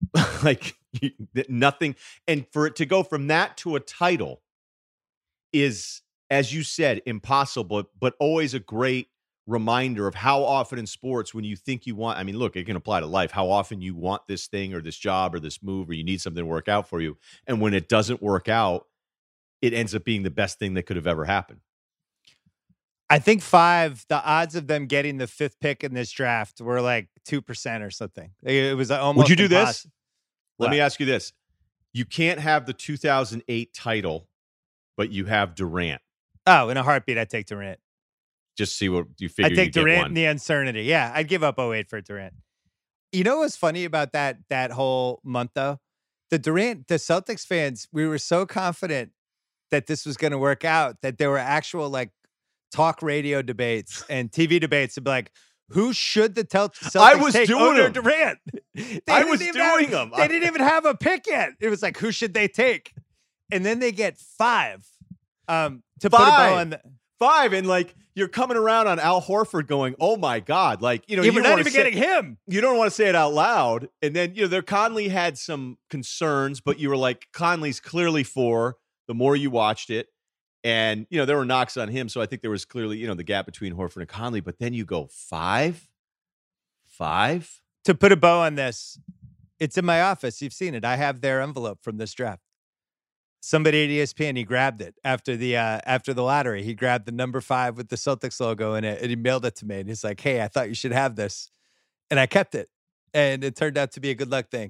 like you, nothing. And for it to go from that to a title is, as you said, impossible, but always a great reminder of how often in sports, when you think you want, I mean, look, it can apply to life, how often you want this thing or this job or this move, or you need something to work out for you. And when it doesn't work out, it ends up being the best thing that could have ever happened. I think five, the odds of them getting the fifth pick in this draft were like two percent or something. It was almost Would you do impossible. this? Let What? me ask you this. You can't have the two thousand eight title, but you have Durant. Oh, in a heartbeat, I'd take Durant. Just see what you figure. I'd take you get Durant one. in the uncertainty. Yeah, I'd give up oh eight for Durant. You know what's funny about that that whole month, though? The Durant, the Celtics fans, we were so confident that this was going to work out that there were actual like talk radio debates and T V debates to be like, who should the tel- Celtics I was take doing over them. Durant? They I didn't was even doing have, them. They didn't even have a pick yet. It was like, who should they take? And then they get five um, to put a bow Five. on the. Five, and like you're coming around on Al Horford going, oh my God. Like, you know, Yeah, you we're don't not wanna even say- getting him. You don't want to say it out loud. And then, you know, there Conley had some concerns, but you were like, Conley's clearly for the more you watched it. And, you know, there were knocks on him. So I think there was clearly, you know, the gap between Horford and Conley. But then you go five, five. To put a bow on this, it's in my office. You've seen it. I have their envelope from this draft. Somebody at E S P N, he grabbed it after the uh, after the lottery. He grabbed the number five with the Celtics logo in it, and he mailed it to me. And he's like, "Hey, I thought you should have this," and I kept it, and it turned out to be a good luck thing.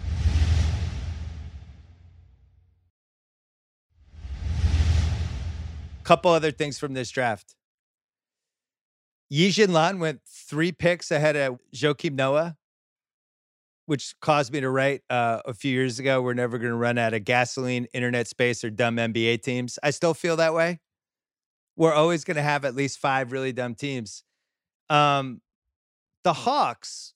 Couple other things from this draft. Yijin Lan went three picks ahead of Joakim Noah, which caused me to write uh, a few years ago, we're never going to run out of gasoline, internet space, or dumb N B A teams. I still feel that way. We're always going to have at least five really dumb teams. Um, the Hawks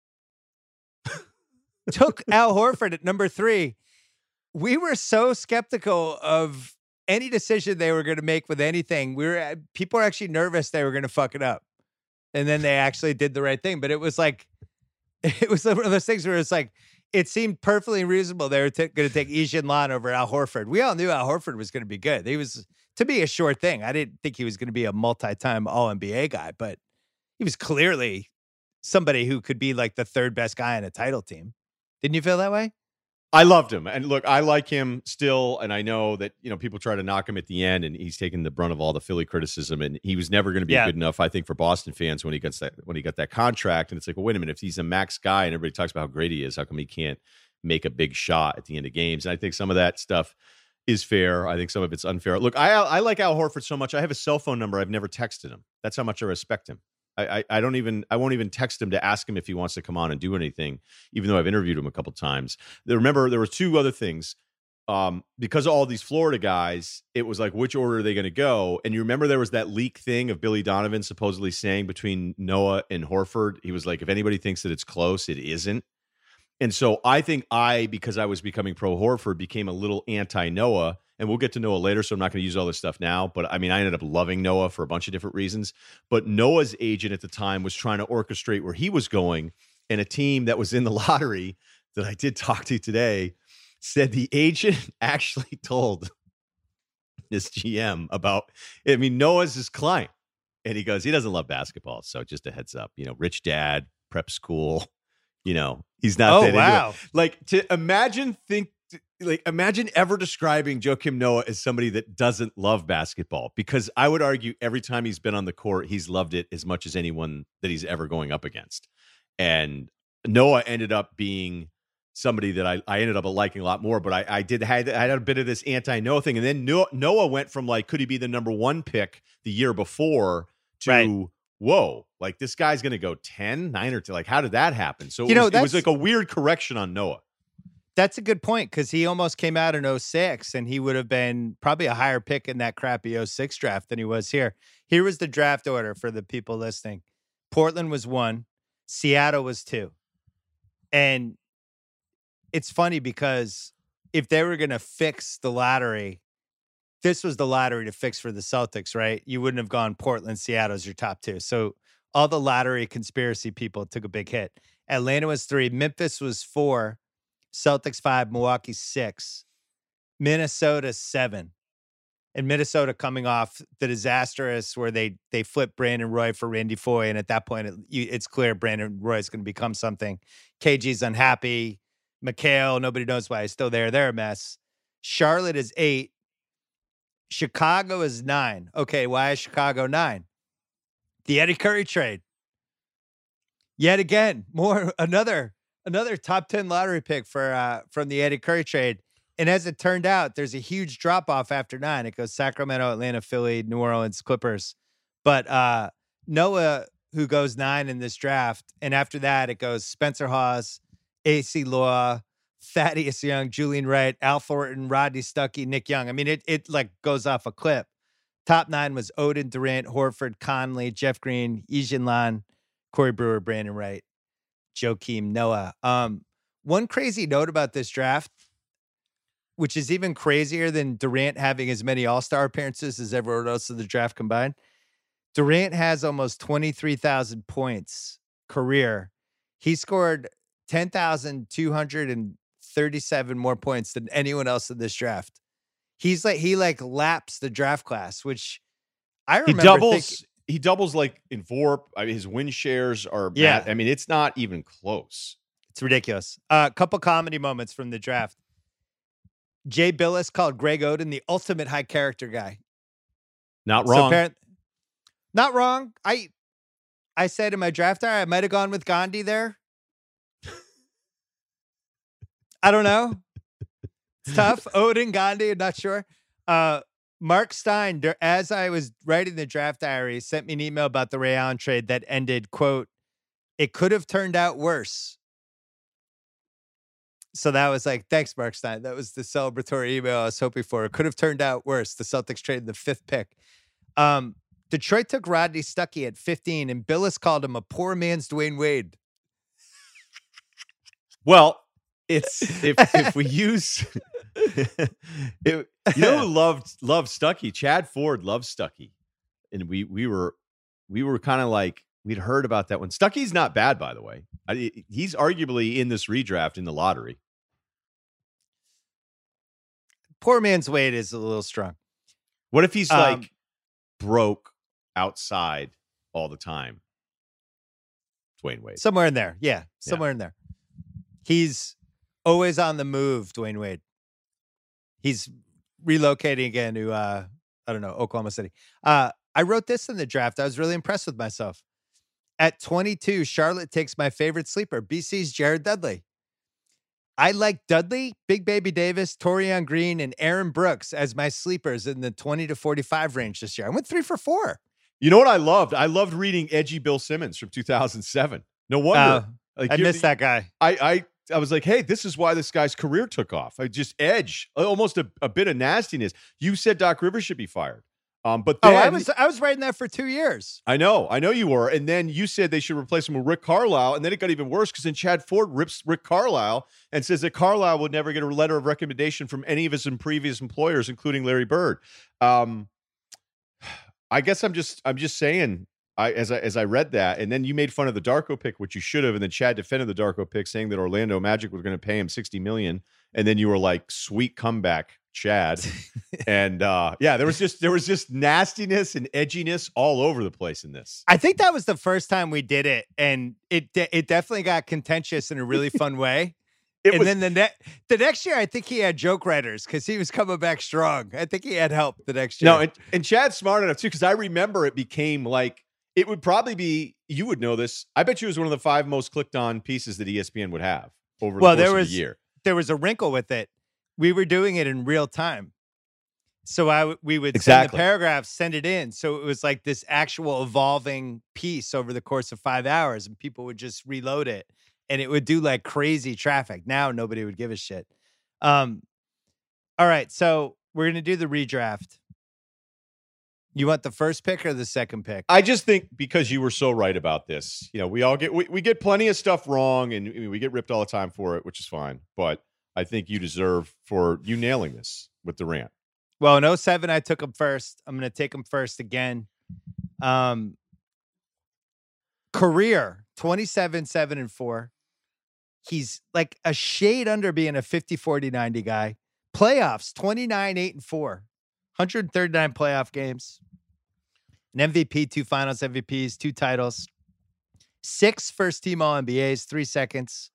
took Al Horford at number three. We were so skeptical of any decision they were going to make with anything. We were people were actually nervous they were going to fuck it up, and then they actually did the right thing. But it was like it was one of those things where it's like it seemed perfectly reasonable they were t- going to take Yijin Lan over Al Horford. We all knew Al Horford was going to be good. He was to be a sure thing. I didn't think he was going to be a multi-time All N B A guy, but he was clearly somebody who could be like the third best guy on a title team. Didn't you feel that way? I loved him. And look, I like him still. And I know that, you know, people try to knock him at the end and he's taking the brunt of all the Philly criticism. And he was never going to be Yeah. good enough, I think, for Boston fans when he gets that, when he got that contract. And it's like, well, wait a minute, if he's a max guy and everybody talks about how great he is, how come he can't make a big shot at the end of games? And I think some of that stuff is fair. I think some of it's unfair. Look, I, I like Al Horford so much. I have a cell phone number. I've never texted him. That's how much I respect him. I, I, I don't even, I won't even text him to ask him if he wants to come on and do anything, even though I've interviewed him a couple times. Remember, there were two other things. Um, because of all these Florida guys, it was like, which order are they going to go? And you remember there was that leak thing of Billy Donovan supposedly saying between Noah and Horford, he was like, if anybody thinks that it's close, it isn't. And so I think I, because I was becoming pro Horford, became a little anti Noah. And we'll get to Noah later, so I'm not going to use all this stuff now. But I mean, I ended up loving Noah for a bunch of different reasons. But Noah's agent at the time was trying to orchestrate where he was going. And a team that was in the lottery that I did talk to today said the agent actually told this G M about, I mean, Noah's his client. And he goes, he doesn't love basketball. So just a heads up, you know, rich dad, prep school, you know, he's not Oh, that into it. wow. Like to imagine, think, like imagine ever describing Joakim Noah as somebody that doesn't love basketball, because I would argue every time he's been on the court, he's loved it as much as anyone that he's ever going up against. And Noah ended up being somebody that I, I ended up liking a lot more, but I, I did had I had a bit of this anti-Noah thing. And then Noah, Noah went from like, could he be the number one pick the year before to, Right. whoa, like this guy's going to go ten, nine or two. Like, how did that happen? So it, You know, was, it was that's- like a weird correction on Noah. That's a good point, because he almost came out in oh six, and he would have been probably a higher pick in that crappy oh six draft than he was here. Here was the draft order for the people listening. Portland was one. Seattle was two. And it's funny because if they were going to fix the lottery, this was the lottery to fix for the Celtics, right? You wouldn't have gone Portland, Seattle as your top two. So all the lottery conspiracy people took a big hit. Atlanta was three. Memphis was four. Celtics five, Milwaukee six, Minnesota seven. And Minnesota coming off the disastrous where they they flipped Brandon Roy for Randy Foye, and at that point, it, you, it's clear Brandon Roy is going to become something. K G's unhappy. McHale, nobody knows why he's still there. They're a mess. Charlotte is eight. Chicago is nine. Okay, why is Chicago nine? The Eddie Curry trade. Yet again, more another another top ten lottery pick for uh, from the Eddie Curry trade. And as it turned out, there's a huge drop off after nine. It goes Sacramento, Atlanta, Philly, New Orleans, Clippers. But uh, Noah, who goes nine in this draft, and after that, it goes Spencer Hawes, A C Law, Thaddeus Young, Julian Wright, Al Thornton, Rodney Stuckey, Nick Young. I mean, it it like goes off a clip. Top nine was Odin, Durant, Horford, Conley, Jeff Green, Ejin Lan, Corey Brewer, Brandon Wright, Joakim Noah. Um, one crazy note about this draft, which is even crazier than Durant having as many All-Star appearances as everyone else in the draft combined. Durant has almost twenty-three thousand points career. He scored ten thousand two hundred thirty-seven more points than anyone else in this draft. He's like, he like laps the draft class, which I remember. He doubles, thinking, he doubles like in V O R P. I mean, his win shares are, yeah. bad. I mean, it's not even close. It's ridiculous. A uh, couple comedy moments from the draft. Jay Billis called Greg Oden the ultimate high character guy. Not So wrong. apparent- not wrong. I I said in my draft hour, I might have gone with Gandhi there. I don't know. It's tough. Odin, Gandhi, I'm not sure. Uh, Mark Stein, as I was writing the draft diary, sent me an email about the Ray Allen trade that ended, quote, "It could have turned out worse." So that was like, thanks, Mark Stein. That was the celebratory email I was hoping for. It could have turned out worse. The Celtics traded the fifth pick. Um, Detroit took Rodney Stuckey at fifteen, and Billis called him a poor man's Dwayne Wade. Well, it's if if we use, if, you know who loved loved Stuckey? Chad Ford loved Stuckey, and we we were we were kind of like, we'd heard about that one. Stuckey's not bad, by the way. I, he's arguably in this redraft in the lottery. Poor man's Wade is a little strong. What if he's Um, like broke outside all the time? Dwayne Wade. Somewhere in there. Yeah, somewhere in there. He's always on the move, Dwayne Wade. He's relocating again to, uh, I don't know, Oklahoma City. Uh, I wrote this in the draft. I was really impressed with myself. At twenty-two, Charlotte takes my favorite sleeper, B C's Jared Dudley. I like Dudley, Big Baby Davis, Torian Green, and Aaron Brooks as my sleepers in the twenty to forty-five range this year. I went three for four. You know what I loved? I loved reading Edgy Bill Simmons from two thousand seven. No wonder. Uh, like I you- missed that guy. I, I I was like, hey, this is why this guy's career took off. I just edge, almost a, a bit of nastiness. You said Doc Rivers should be fired. Um, but then, Oh, I was I was writing that for two years. I know, I know you were. And then you said they should replace him with Rick Carlisle. And then it got even worse because then Chad Ford rips Rick Carlisle and says that Carlisle would never get a letter of recommendation from any of his previous employers, including Larry Bird. Um, I guess I'm just I'm just saying, I as I as I read that, and then you made fun of the Darko pick, which you should have, and then Chad defended the Darko pick, saying that Orlando Magic was going to pay him sixty million dollars, and then you were like, sweet comeback, Chad. And uh, yeah, there was just there was just nastiness and edginess all over the place in this. I think that was the first time we did it, and it de- it definitely got contentious in a really fun way. It and was, then the next the next year, I think he had joke writers because he was coming back strong. I think he had help the next year. no, and, and Chad's smart enough too, because I remember it became like, it would probably be, you would know this, I bet you it was one of the five most clicked on pieces that E S P N would have over the Well, course there of was- the year. there was a wrinkle with it. We were doing it in real time. So I w- we would send Exactly. the paragraphs, send it in. So it was like this actual evolving piece over the course of five hours, and people would just reload it, and it would do like crazy traffic. Now nobody would give a shit. Um, all right, so we're gonna do the redraft. You want the first pick or the second pick? I just think because you were so right about this, you know, we all get we, we get plenty of stuff wrong, and we get ripped all the time for it, which is fine. But I think you deserve for you nailing this with Durant. Well, in oh seven, I took him first. I'm going to take him first again. Um, career, twenty-seven, seven, and four. He's like a shade under being a fifty, forty, ninety guy. Playoffs, twenty-nine, eight, and four. one hundred thirty-nine playoff games. An M V P, two finals M V Ps, two titles. Six first-team All N B As, three seconds.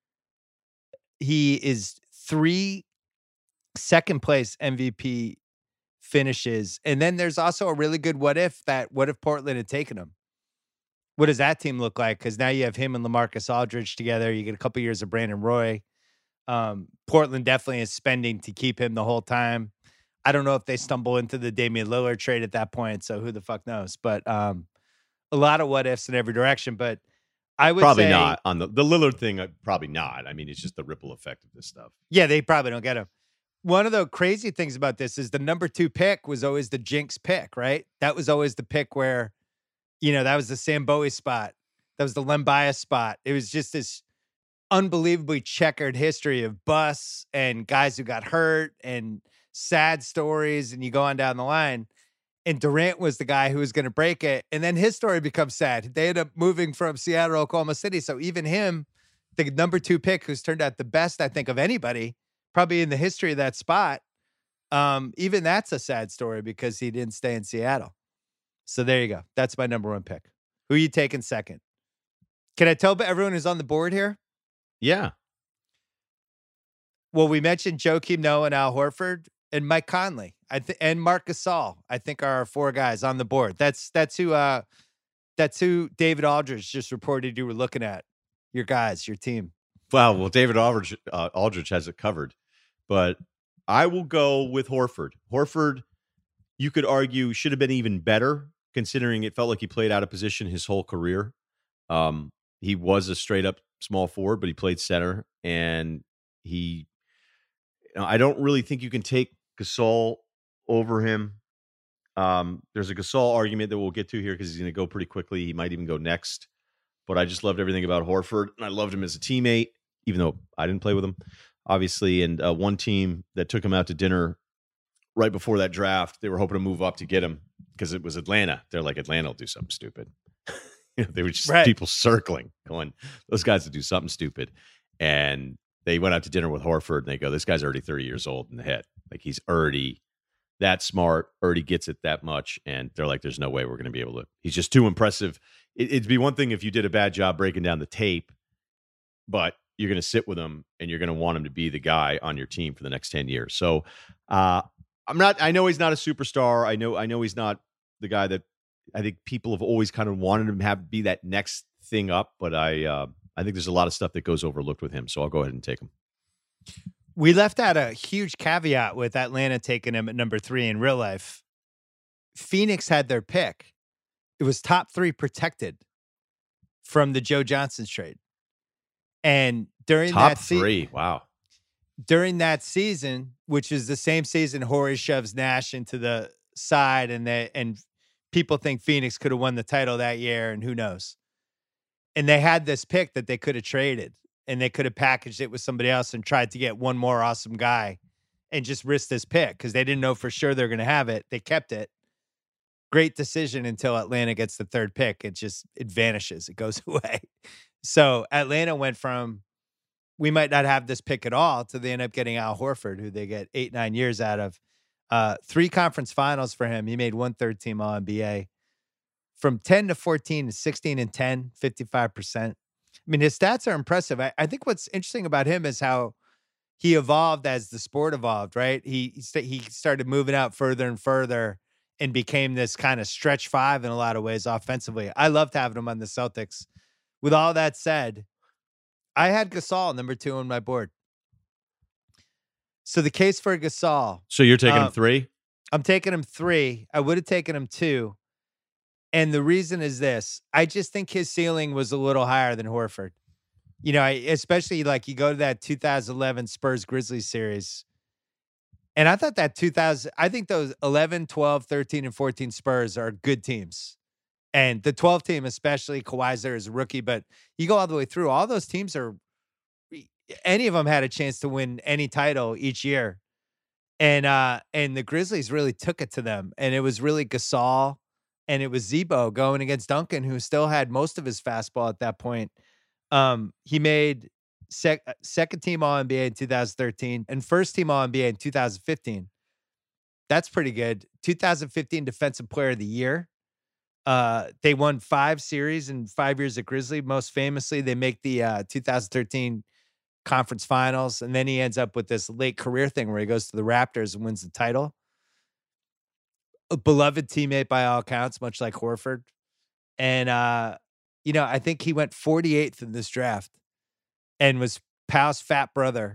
He is three second-place M V P finishes. And then there's also a really good what if that what if Portland had taken him? What does that team look like? Because now you have him and LaMarcus Aldridge together. You get a couple years of Brandon Roy. Um, Portland definitely is spending to keep him the whole time. I don't know if they stumble into the Damian Lillard trade at that point, so who the fuck knows? But um, a lot of what ifs in every direction. But I would probably say, not on the the Lillard thing. uh, Probably not. I mean, it's just the ripple effect of this stuff. yeah, they probably don't get him. One of the crazy things about this is the number two pick was always the jinx pick, right? That was always the pick where, you know, that was the Sam Bowie spot. That was the Len Bias spot. It was just this unbelievably checkered history of busts and guys who got hurt and sad stories. And you go on down the line. And Durant was the guy who was going to break it. And then his story becomes sad. They end up moving from Seattle to Oklahoma City. So even him, the number two pick, who's turned out the best, I think, of anybody, probably in the history of that spot, um, even that's a sad story because he didn't stay in Seattle. So there you go. That's my number one pick. Who are you taking second? Can I tell everyone who's on the board here? Yeah. Well, we mentioned Joakim Noah and Al Horford and Mike Conley. I th- and Marc Gasol, I think, are our four guys on the board. That's that's who uh, that's who David Aldridge just reported you were looking at. Your guys, your team. Wow. Well, David Aldridge, uh, Aldridge has it covered, but I will go with Horford. Horford, you could argue, should have been even better, considering it felt like he played out of position his whole career. Um, he was a straight up small forward, but he played center, and he. You know, I don't really think you can take Gasol over him. Um, there's a Gasol argument that we'll get to here because he's going to go pretty quickly. He might even go next. But I just loved everything about Horford, and I loved him as a teammate, even though I didn't play with him, obviously. And uh, one team that took him out to dinner right before that draft, they were hoping to move up to get him because it was Atlanta. They're like, Atlanta will do something stupid. You know, they were just Right. people circling, going, those guys will do something stupid. And they went out to dinner with Horford, and they go, this guy's already thirty years old in the head. Like, he's already that smart, already gets it that much. And they're like, there's no way we're going to be able to. He's just too impressive. It, it'd be one thing if you did a bad job breaking down the tape, but you're going to sit with him and you're going to want him to be the guy on your team for the next ten years. So uh, I'm not, I know he's not a superstar. I know, I know he's not the guy that I think people have always kind of wanted him to have be that next thing up, but I, uh, I think there's a lot of stuff that goes overlooked with him. So I'll go ahead and take him. We left out a huge caveat with Atlanta taking him at number three in real life. Phoenix had their pick. It was top three protected from the Joe Johnson trade. And during Top that se- three. Wow. during that season, which is the same season Horry shoves Nash into the side, and they and people think Phoenix could have won the title that year, and who knows. And they had this pick that they could have traded, and they could have packaged it with somebody else and tried to get one more awesome guy and just risk this pick because they didn't know for sure they're going to have it. They kept it. Great decision until Atlanta gets the third pick. It just, it vanishes. It goes away. So Atlanta went from, we might not have this pick at all, to they end up getting Al Horford, who they get eight, nine years out of. Uh, three conference finals for him. He made one third team All N B A. From ten to fourteen to sixteen and ten, fifty-five percent. I mean, his stats are impressive. I, I think what's interesting about him is how he evolved as the sport evolved, right? He, he, st- he started moving out further and further and became this kind of stretch five in a lot of ways offensively. I loved having him on the Celtics. With all that said, I had Gasol number two on my board. So the case for Gasol. So you're taking Um, him three? I'm taking him three. I would have taken him two. And the reason is this. I just think his ceiling was a little higher than Horford. You know, I, especially like you go to that two thousand eleven Spurs Grizzlies series. And I thought that two thousand, I think those eleven, twelve, thirteen, and fourteen Spurs are good teams. And the twelve team, especially, Kawhi's there as a rookie, but you go all the way through, all those teams are, any of them had a chance to win any title each year. And uh, and the Grizzlies really took it to them. And it was really Gasol and it was Zebo going against Duncan, who still had most of his fastball at that point. Um, he made sec- uh, second team All N B A in two thousand thirteen, and first team All N B A in two thousand fifteen. That's pretty good. two thousand fifteen Defensive Player of the Year. Uh, they won five series in five years at Grizzly. Most famously, they make the uh, two thousand thirteen conference finals, and then he ends up with this late career thing where he goes to the Raptors and wins the title. A beloved teammate by all accounts, much like Horford. And, uh, you know, I think he went forty-eighth in this draft and was Powell's fat brother.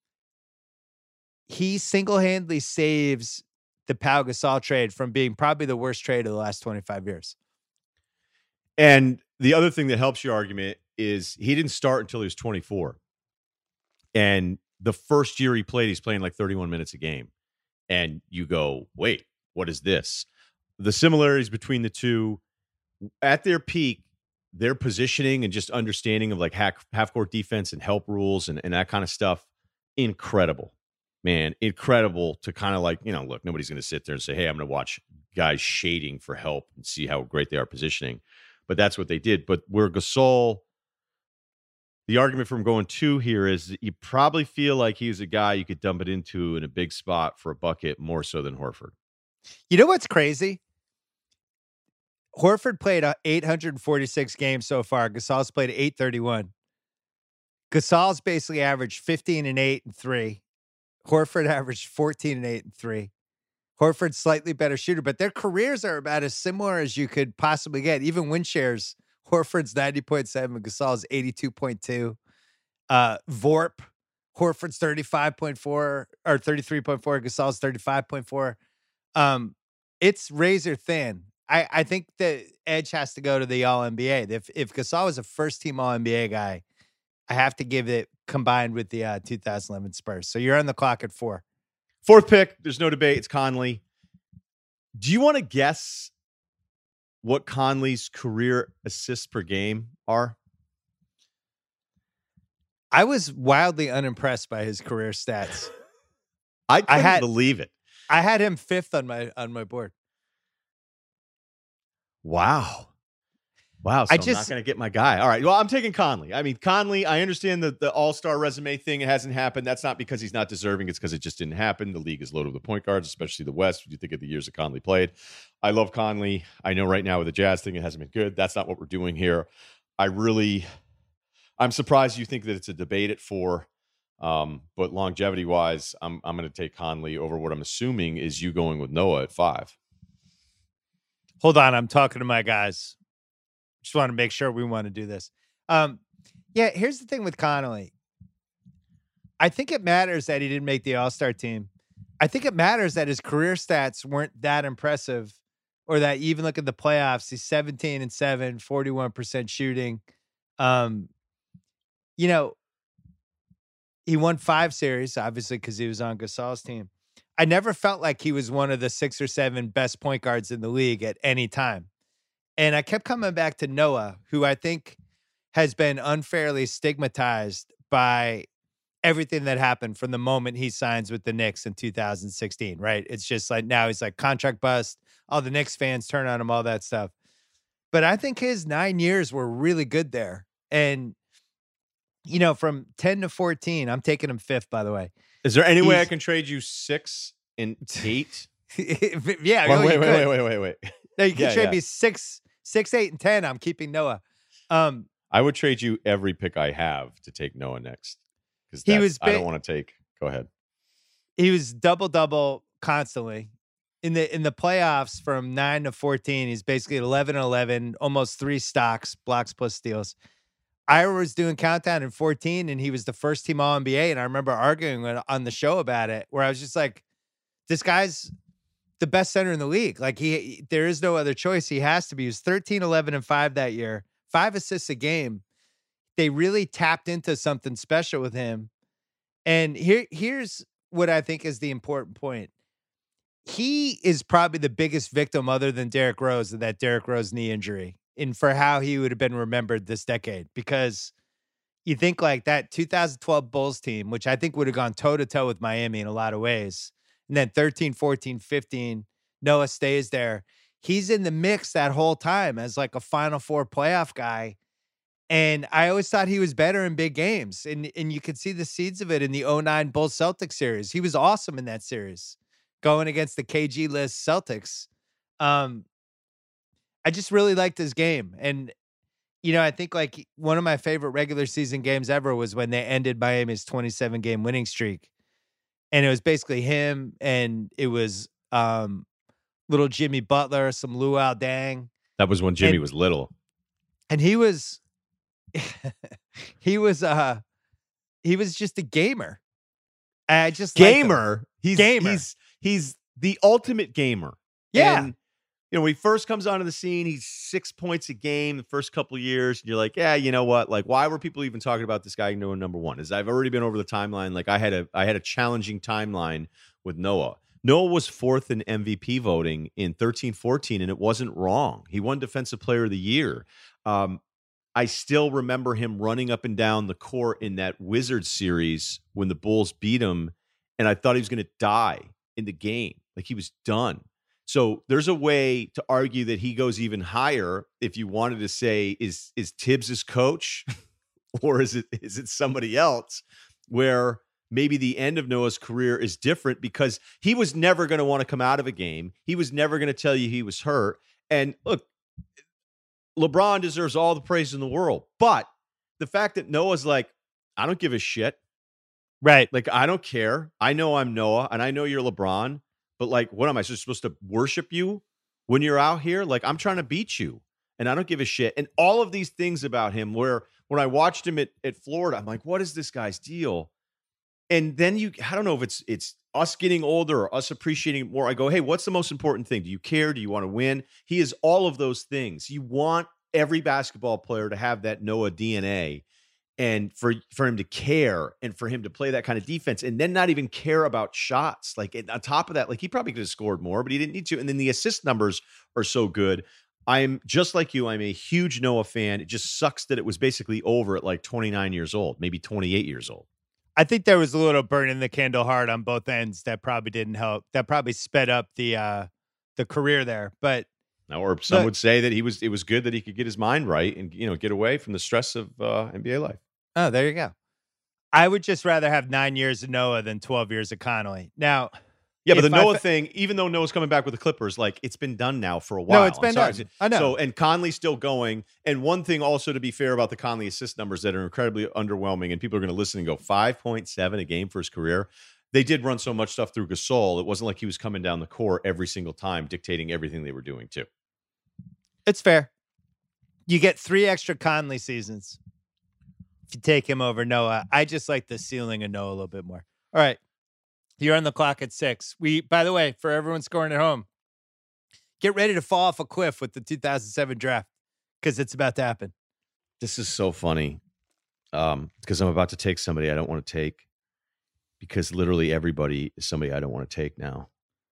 He single-handedly saves the Pau Gasol trade from being probably the worst trade of the last twenty-five years. And the other thing that helps your argument is he didn't start until he was twenty-four. And the first year he played, he's playing like thirty-one minutes a game. And you go, wait, what is this? The similarities between the two, at their peak, their positioning and just understanding of like half, half-court defense and help rules and, and that kind of stuff, incredible. Man, incredible to kind of like, you know, look, nobody's going to sit there and say, hey, I'm going to watch guys shading for help and see how great they are positioning. But that's what they did. But where Gasol, the argument from going two here is that you probably feel like he's a guy you could dump it into in a big spot for a bucket more so than Horford. You know what's crazy? Horford played uh, eight hundred forty-six games so far. Gasol's played eight thirty-one. Gasol's basically averaged fifteen and eight and three. Horford averaged fourteen and eight and three. Horford's slightly better shooter, but their careers are about as similar as you could possibly get. Even win shares, Horford's ninety point seven, Gasol's eighty-two point two. Uh, Vorp, Horford's thirty-five point four or thirty-three point four, Gasol's thirty-five point four. Um, it's razor thin. I, I think the edge has to go to the All N B A. If if Gasol was a first team All N B A guy, I have to give it combined with the uh, two thousand eleven Spurs. So you're on the clock at four. Fourth pick, there's no debate. It's Conley. Do you want to guess what Conley's career assists per game are? I was wildly unimpressed by his career stats. I couldn't I had, believe it. I had him fifth on my on my board. Wow. Wow. So I I'm just, not going to get my guy. All right. Well, I'm taking Conley. I mean, Conley, I understand the, the all-star resume thing. It hasn't happened. That's not because he's not deserving. It's because it just didn't happen. The league is loaded with point guards, especially the West. When you think of the years that Conley played. I love Conley. I know right now with the Jazz thing, it hasn't been good. That's not what we're doing here. I really, I'm surprised you think that it's a debate at four. Um, but longevity-wise, I'm I'm going to take Conley over what I'm assuming is you going with Noah at five. hold on, I'm talking to my guys. Just want to make sure we want to do this. Um, yeah, here's the thing with Conley. I think it matters that he didn't make the All-Star team. I think it matters that his career stats weren't that impressive, or that you even look at the playoffs, he's seventeen and seven, forty-one percent shooting. Um, you know, he won five series, obviously, because he was on Gasol's team. I never felt like he was one of the six or seven best point guards in the league at any time. And I kept coming back to Noah, who I think has been unfairly stigmatized by everything that happened from the moment he signs with the Knicks in two thousand sixteen, right? It's just like now he's like contract bust. All the Knicks fans turn on him, all that stuff. But I think his nine years were really good there. And, you know, from ten to fourteen, I'm taking him fifth, by the way. Is there any way He's- I can trade you six and eight? yeah. Well, no, wait, you wait, could. wait, wait, wait, wait. No, you can Yeah, trade yeah. me six, six, eight, and ten. I'm keeping Noah. Um, I would trade you every pick I have to take Noah next. Because He was I don't big- want to take. Go ahead. he was double double constantly in the in the playoffs from nine to fourteen. He's basically eleven and eleven, almost three stocks, blocks plus steals. I was doing countdown in fourteen, and he was the first team All N B A. And I remember arguing on the show about it, where I was just like, "This guy's the best center in the league. Like he, there is no other choice. He has to be." He was thirteen, eleven, and five that year, five assists a game. They really tapped into something special with him. And here, here's what I think is the important point. He is probably the biggest victim, other than Derrick Rose, of that Derrick Rose knee injury, and for how he would have been remembered this decade. Because you think like that two thousand twelve Bulls team, which I think would have gone toe to toe with Miami in a lot of ways. And then thirteen, fourteen, fifteen, Noah stays there. He's in the mix that whole time as like a Final Four playoff guy. And I always thought he was better in big games. And and you could see the seeds of it in the oh nine Bulls Celtics series. He was awesome in that series, going against the K G list Celtics. Um, I just really liked his game. And, you know, I think like one of my favorite regular season games ever was when they ended Miami's twenty-seven game winning streak. And it was basically him, and it was um, little Jimmy Butler, some Luol Deng. That was when Jimmy and, was little. And he was he was uh he was just a gamer. I just gamer. He's gamer. He's he's the ultimate gamer. Yeah. And, you know, when he first comes onto the scene, he's six points a game the first couple of years. And you're like, yeah, you know what? Like, why were people even talking about this guy knowing number one? As I've already been over the timeline. Like, I had a I had a challenging timeline with Noah. Noah was fourth in M V P voting in thirteen fourteen, and it wasn't wrong. He won Defensive Player of the Year. Um, I still remember him running up and down the court in that Wizards series when the Bulls beat him, and I thought he was going to die in the game. Like, he was done. So there's a way to argue that he goes even higher if you wanted to say, is is Tibbs his coach or is it is it somebody else, where maybe the end of Noah's career is different because he was never going to want to come out of a game. He was never going to tell you he was hurt. And look, LeBron deserves all the praise in the world. But the fact that Noah's like, I don't give a shit. Right. Like, I don't care. I know I'm Noah and I know you're LeBron. But like, what am I just supposed to worship you when you're out here? Like, I'm trying to beat you and I don't give a shit. And all of these things about him, where when I watched him at, at Florida, I'm like, what is this guy's deal? And then you, I don't know if it's it's us getting older or us appreciating it more. I go, hey, what's the most important thing? Do you care? Do you want to win? He is all of those things. You want every basketball player to have that Noah D N A. And for, for him to care and for him to play that kind of defense and then not even care about shots. Like, on top of that, like, he probably could have scored more, but he didn't need to. And then the assist numbers are so good. I'm just like you. I'm a huge Noah fan. It just sucks that it was basically over at like twenty-nine years old, maybe twenty-eight years old. I think there was a little burning the candle hard on both ends that probably didn't help. That probably sped up the uh, the career there. But or some but, would say that he was. It was good that he could get his mind right and, you know, get away from the stress of uh, N B A life. Oh, there you go. I would just rather have nine years of Noah than twelve years of Connolly. Now, yeah, but the Noah fa- thing, even though Noah's coming back with the Clippers, like, it's been done now for a while. No, it's been done. I know. So, and Conley's still going. And one thing also, to be fair about the Conley assist numbers that are incredibly underwhelming, and people are going to listen and go, five point seven a game for his career. They did run so much stuff through Gasol. It wasn't like he was coming down the court every single time, dictating everything they were doing too. It's fair. You get three extra Conley seasons if you take him over Noah. I just like the ceiling of Noah a little bit more. All right. You're on the clock at six. We, by the way, for everyone scoring at home, get ready to fall off a cliff with the two thousand seven draft because it's about to happen. This is so funny um, because I'm about to take somebody I don't want to take because literally everybody is somebody I don't want to take now.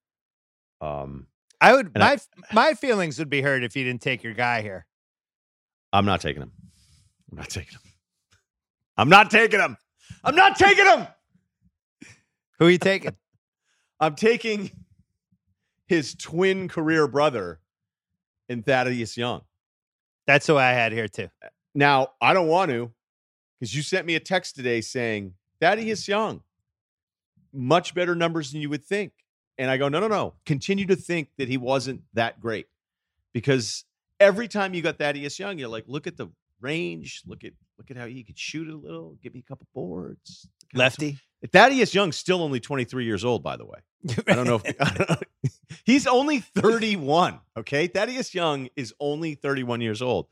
Um, I would, my, I, my feelings would be hurt if you didn't take your guy here. I'm not taking him. I'm not taking him. I'm not taking him. I'm not taking him. Who are you taking? I'm taking his twin career brother in Thaddeus Young. That's who I had here too. Now, I don't want to, because you sent me a text today saying, Thaddeus Young, much better numbers than you would think. And I go, no, no, no. Continue to think that he wasn't that great. Because every time you got Thaddeus Young, you're like, look at the range. Look at look at how he could shoot it a little. Give me a couple boards. Lefty. Thaddeus Young's still only twenty-three years old, by the way. I don't know if I don't know. He's only thirty-one. Okay. Thaddeus Young is only thirty-one years old.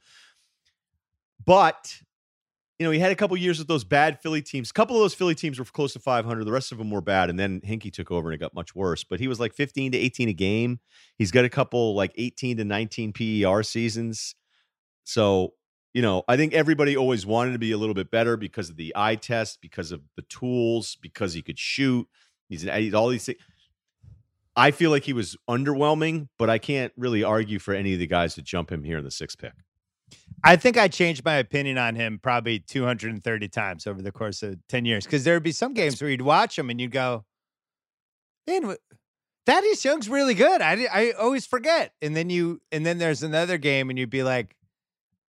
But, you know, he had a couple years with those bad Philly teams. A couple of those Philly teams were close to five hundred. The rest of them were bad. And then Hinkie took over and it got much worse. But he was like fifteen to eighteen a game. He's got a couple like eighteen to nineteen P E R seasons. So, you know, I think everybody always wanted to be a little bit better because of the eye test, because of the tools, because he could shoot. He's, he's all these things. I feel like he was underwhelming, but I can't really argue for any of the guys to jump him here in the sixth pick. I think I changed my opinion on him probably two hundred thirty times over the course of ten years. Because there would be some games where you'd watch him and you'd go, man, Thaddeus Young's really good. I, I always forget. And then you, and then there's another game and you'd be like,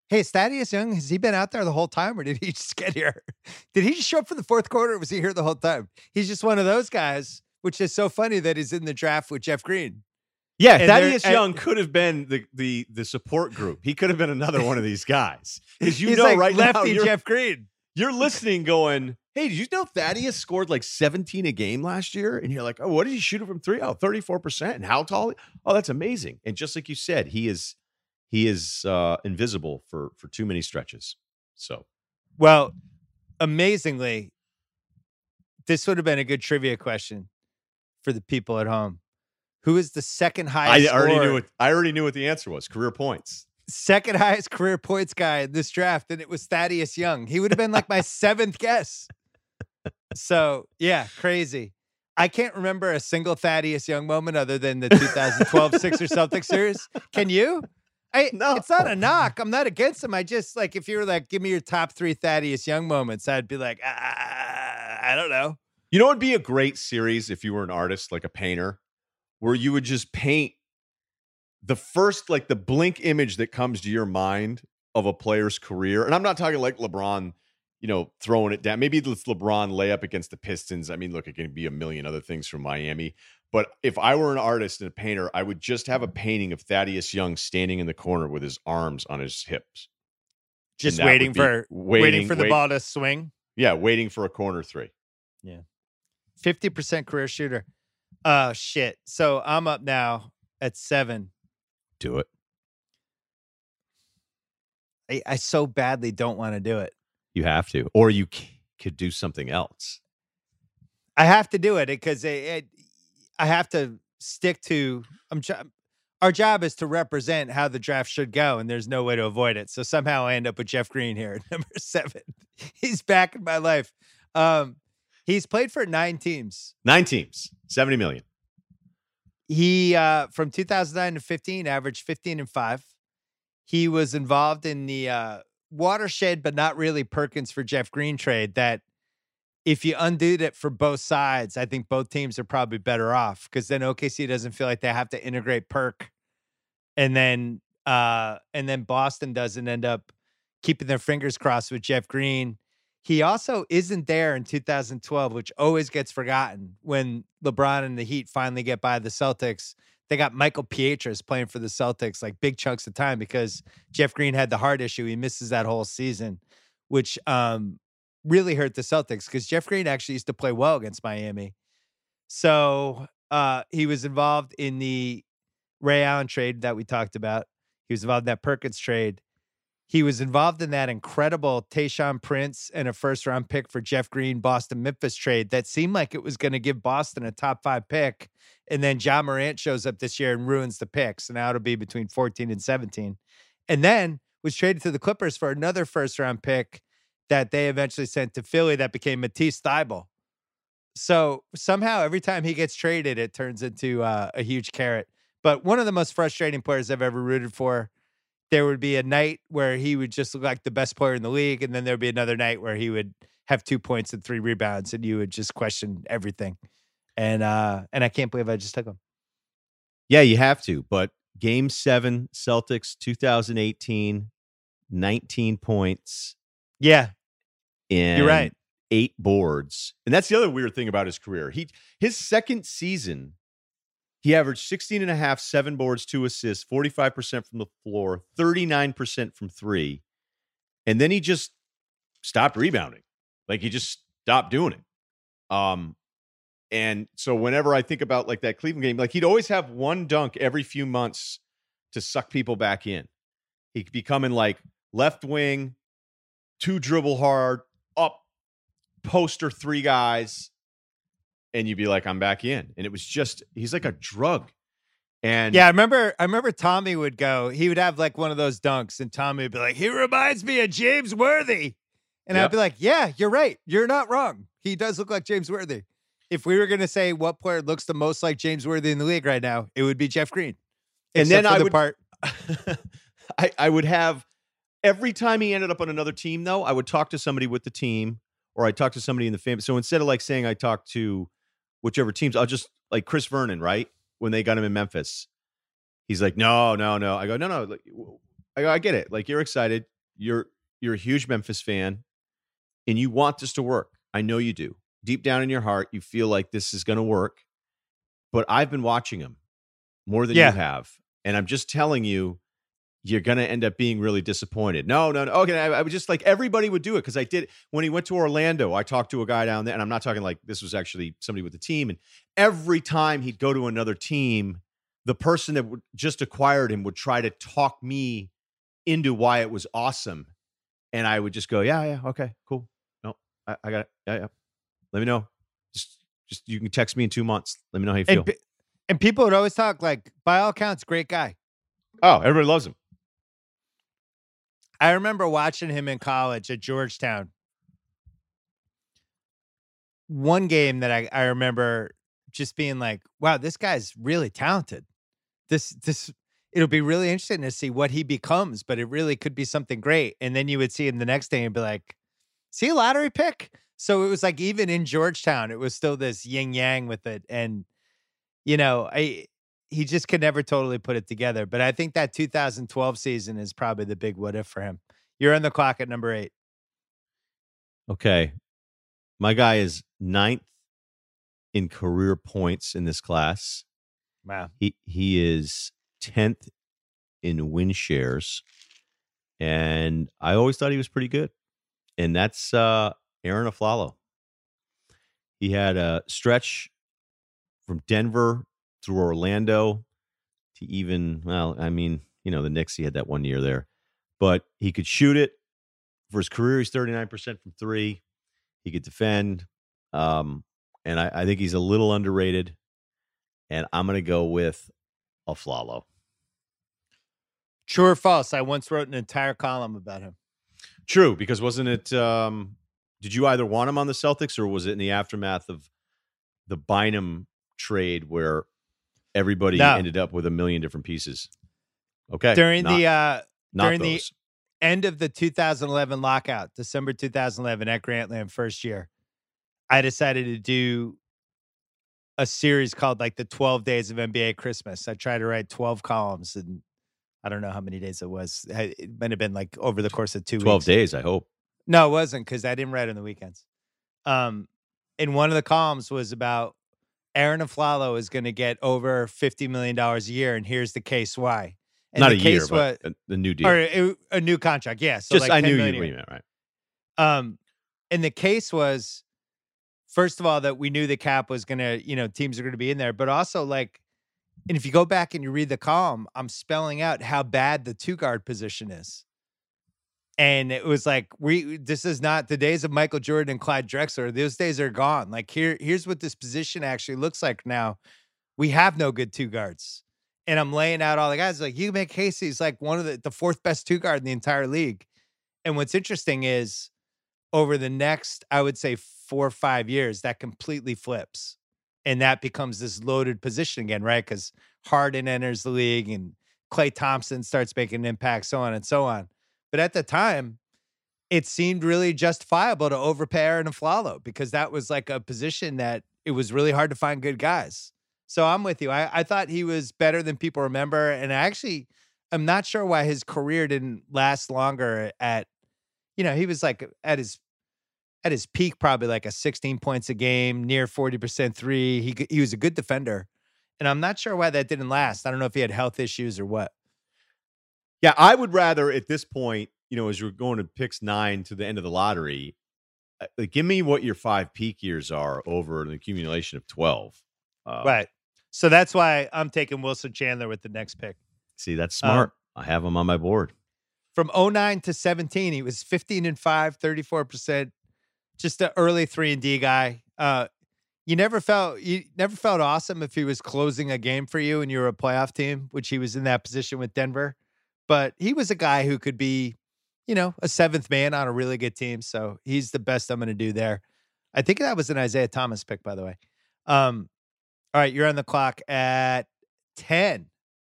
Hey, is Thaddeus Young, has he been out there the whole time, or did he just get here? Did he just show up for the fourth quarter, or was he here the whole time? He's just one of those guys, which is so funny that he's in the draft with Jeff Green. Yeah, And Thaddeus they're- Young and- could have been the the the support group. He could have been another one of these guys. Because you He's know like right now lefty you're, Jeff Green. you're listening going, hey, did you know Thaddeus scored like seventeen a game last year? And you're like, oh, what did he shoot from three? Oh, thirty-four percent. And how tall? Oh, that's amazing. And just like you said, he is he is uh, invisible for for too many stretches. So Well, amazingly, this would have been a good trivia question for the people at home. Who is the second I highest already scorer- knew what I already knew what the answer was. Career points. second highest career points guy in this draft, and it was Thaddeus Young. He would have been like my seventh guess. So yeah, crazy. I can't remember a single Thaddeus Young moment other than the two thousand twelve Sixers Celtics series. Can you? I, No. It's not a knock. I'm not against him. I just like, if you were like, give me your top three Thaddeus Young moments, I'd be like, ah, I don't know. You know, it'd be a great series if you were an artist, like a painter, where you would just paint the first, like the blink image that comes to your mind of a player's career. And I'm not talking like LeBron, you know, throwing it down. Maybe it's LeBron layup against the Pistons. I mean, look, it can be a million other things from Miami. But if I were an artist and a painter, I would just have a painting of Thaddeus Young standing in the corner with his arms on his hips. Just And that waiting would be for waiting, waiting for the wait- ball to swing. Yeah, waiting for a corner three. fifty percent career shooter. Oh shit. So I'm up now at seven. Do it. I, I so badly don't want to do it. You have to. Or you c- could do something else. I have to do it because it, it, I have to stick to. I'm. try- Our job is to represent how the draft should go, and there's no way to avoid it. So somehow I end up with Jeff Green here, at number seven. He's back in my life. Um, he's played for nine teams. Nine teams, seventy million. He uh, from two thousand nine to fifteen averaged fifteen and five. He was involved in the uh, watershed, but not really Perkins for Jeff Green trade. That if you undid it for both sides, I think both teams are probably better off because then O K C doesn't feel like they have to integrate Perk, and then uh, and then Boston doesn't end up keeping their fingers crossed with Jeff Green. He also isn't there in two thousand twelve, which always gets forgotten when LeBron and the Heat finally get by the Celtics. They got Michael Pietrus playing for the Celtics like big chunks of time because Jeff Green had the heart issue. He misses that whole season, which um, really hurt the Celtics because Jeff Green actually used to play well against Miami. So uh, he was involved in the Ray Allen trade that we talked about. He was involved in that Perkins trade. He was involved in that incredible Tayshaun Prince and a first round pick for Jeff Green Boston Memphis trade that seemed like it was going to give Boston a top five pick. And then Ja Morant shows up this year and ruins the pick. So now it'll be between fourteen and seventeen. And then was traded to the Clippers for another first round pick that they eventually sent to Philly that became Matisse Thybulle. So somehow every time he gets traded, it turns into uh, a huge carrot. But one of the most frustrating players I've ever rooted for. There would be a night where he would just look like the best player in the league. And then there'd be another night where he would have two points and three rebounds and you would just question everything. And, uh, and I can't believe I just took him. Yeah, you have to. But game seven, Celtics, two thousand eighteen, nineteen points. Yeah, And you're right. eight boards. And that's the other weird thing about his career. He his second season, he averaged sixteen and a half, seven boards, two assists, forty-five percent from the floor, thirty-nine percent from three. And then he just stopped rebounding. Like he just stopped doing it. Um, and so whenever I think about like that Cleveland game, like he'd always have one dunk every few months to suck people back in. He'd be coming like left wing, two dribble hard, up, poster three guys. And you'd be like, I'm back in. And it was just, he's like a drug. And Yeah, I remember I remember Tommy would go, he would have like one of those dunks and Tommy would be like, he reminds me of James Worthy. And Yep. I'd be like, yeah, you're right. You're not wrong. He does look like James Worthy. If we were going to say what player looks the most like James Worthy in the league right now, it would be Jeff Green. And Except then for I the would- part. I, I would have, every time he ended up on another team, though, I would talk to somebody with the team or I'd talk to somebody in the family. So instead of like saying I talked to whichever teams, I'll just like Chris Vernon, right? When they got him in Memphis. He's like, no, no, no. I go, no, no. Like, I go, I get it. Like, you're excited. you're you're a huge Memphis fan, and you want this to work. I know you do. Deep down in your heart, you feel like this is going to work. But I've been watching him more than Yeah. you have, and I'm just telling you, you're going to end up being really disappointed. No, no, no. Okay, I, I would just like everybody would do it because I did when he went to Orlando. I talked to a guy down there, and I'm not talking like this was actually somebody with the team. And every time he'd go to another team, the person that would just acquired him would try to talk me into why it was awesome, and I would just go, yeah, yeah, okay, cool. No, I, I got it. Yeah, yeah. Let me know. Just, just you can text me in two months. Let me know how you feel. And, pe- and people would always talk like, by all accounts, great guy. Oh, everybody loves him. I remember watching him in college at Georgetown. One game that I, I remember just being like, wow, this guy's really talented. This, this, it'll be really interesting to see what he becomes, but it really could be something great. And then you would see him the next day and be like, see a lottery pick? So it was like, even in Georgetown, it was still this yin yang with it. And, you know, I, he just could never totally put it together. But I think that two thousand twelve season is probably the big what if for him. You're on the clock at number eight. Okay. My guy is ninth in career points in this class. Wow. He he is tenth in win shares. And I always thought he was pretty good. And that's uh, Aaron Aflalo. He had a stretch from Denver through Orlando to even, well, I mean, you know, the Knicks, he had that one year there. But he could shoot it. For his career, he's thirty-nine percent from three. He could defend. Um, and I, I think he's a little underrated. And I'm going to go with Aflalo. True or false? I once wrote an entire column about him. True, because wasn't it, um, did you either want him on the Celtics or was it in the aftermath of the Bynum trade where everybody No. ended up with a million different pieces? Okay. During not, the uh, not during the those. end of the two thousand eleven lockout, December two thousand eleven at Grantland, first year, I decided to do a series called like the twelve Days of N B A Christmas. I tried to write twelve columns, and I don't know how many days it was. It might have been like over the course of two twelve weeks. days, I hope. No, it wasn't, because I didn't write on the weekends. Um, and one of the columns was about Aaron Aflalo is going to get over fifty million dollars a year, and here's the case why. And Not the a year, case but was, a, the new deal. or a, a new contract, yeah. So Just like I ten knew million you a year. meant, right? Um, and the case was, first of all, that we knew the cap was going to, you know, teams are going to be in there, but also like, and if you go back and you read the column, I'm spelling out how bad the two guard position is. And it was like, we, this is not the days of Michael Jordan and Clyde Drexler. Those days are gone. Like here, here's what this position actually looks like now. We have no good two guards. And I'm laying out all the guys like, you make Casey's like one of the, the fourth best two guard in the entire league. And what's interesting is over the next, I would say four or five years, that completely flips. And that becomes this loaded position again, right? Because Harden enters the league and Klay Thompson starts making an impact, so on and so on. But at the time, it seemed really justifiable to overpay Aaron Aflalo because that was like a position that it was really hard to find good guys. So I'm with you. I, I thought he was better than people remember. And I actually, I'm not sure why his career didn't last longer at, you know, he was like at his, at his peak, probably like a sixteen points a game, near forty percent three. He, he was a good defender. And I'm not sure why that didn't last. I don't know if he had health issues or what. Yeah, I would rather at this point, you know, as you're going to picks nine to the end of the lottery, uh, like, give me what your five peak years are over an accumulation of twelve. Uh, Right. So that's why I'm taking Wilson Chandler with the next pick. See, that's smart. Um, I have him on my board. From oh nine to seventeen, he was fifteen and five, thirty-four percent. Just an early three and D guy. Uh, you never felt you never felt awesome if he was closing a game for you and you were a playoff team, which he was in that position with Denver. But he was a guy who could be, you know, a seventh man on a really good team. So he's the best I'm going to do there. I think that was an Isaiah Thomas pick, by the way. Um, all right, you're on the clock at ten.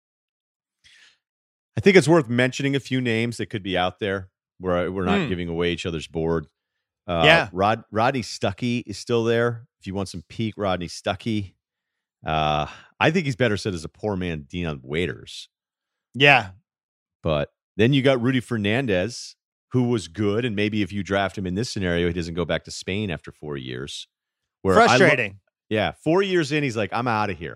I think it's worth mentioning a few names that could be out there where we're not Mm. giving away each other's board. Uh, Yeah. Rod Rodney Stuckey is still there. If you want some peak Rodney Stuckey, uh, I think he's better said as a poor man Deion Waiters. Yeah. But then you got Rudy Fernandez, who was good, and maybe if you draft him in this scenario, he doesn't go back to Spain after four years. Where I lo- Frustrating. yeah, four years in, he's like, I'm out of here.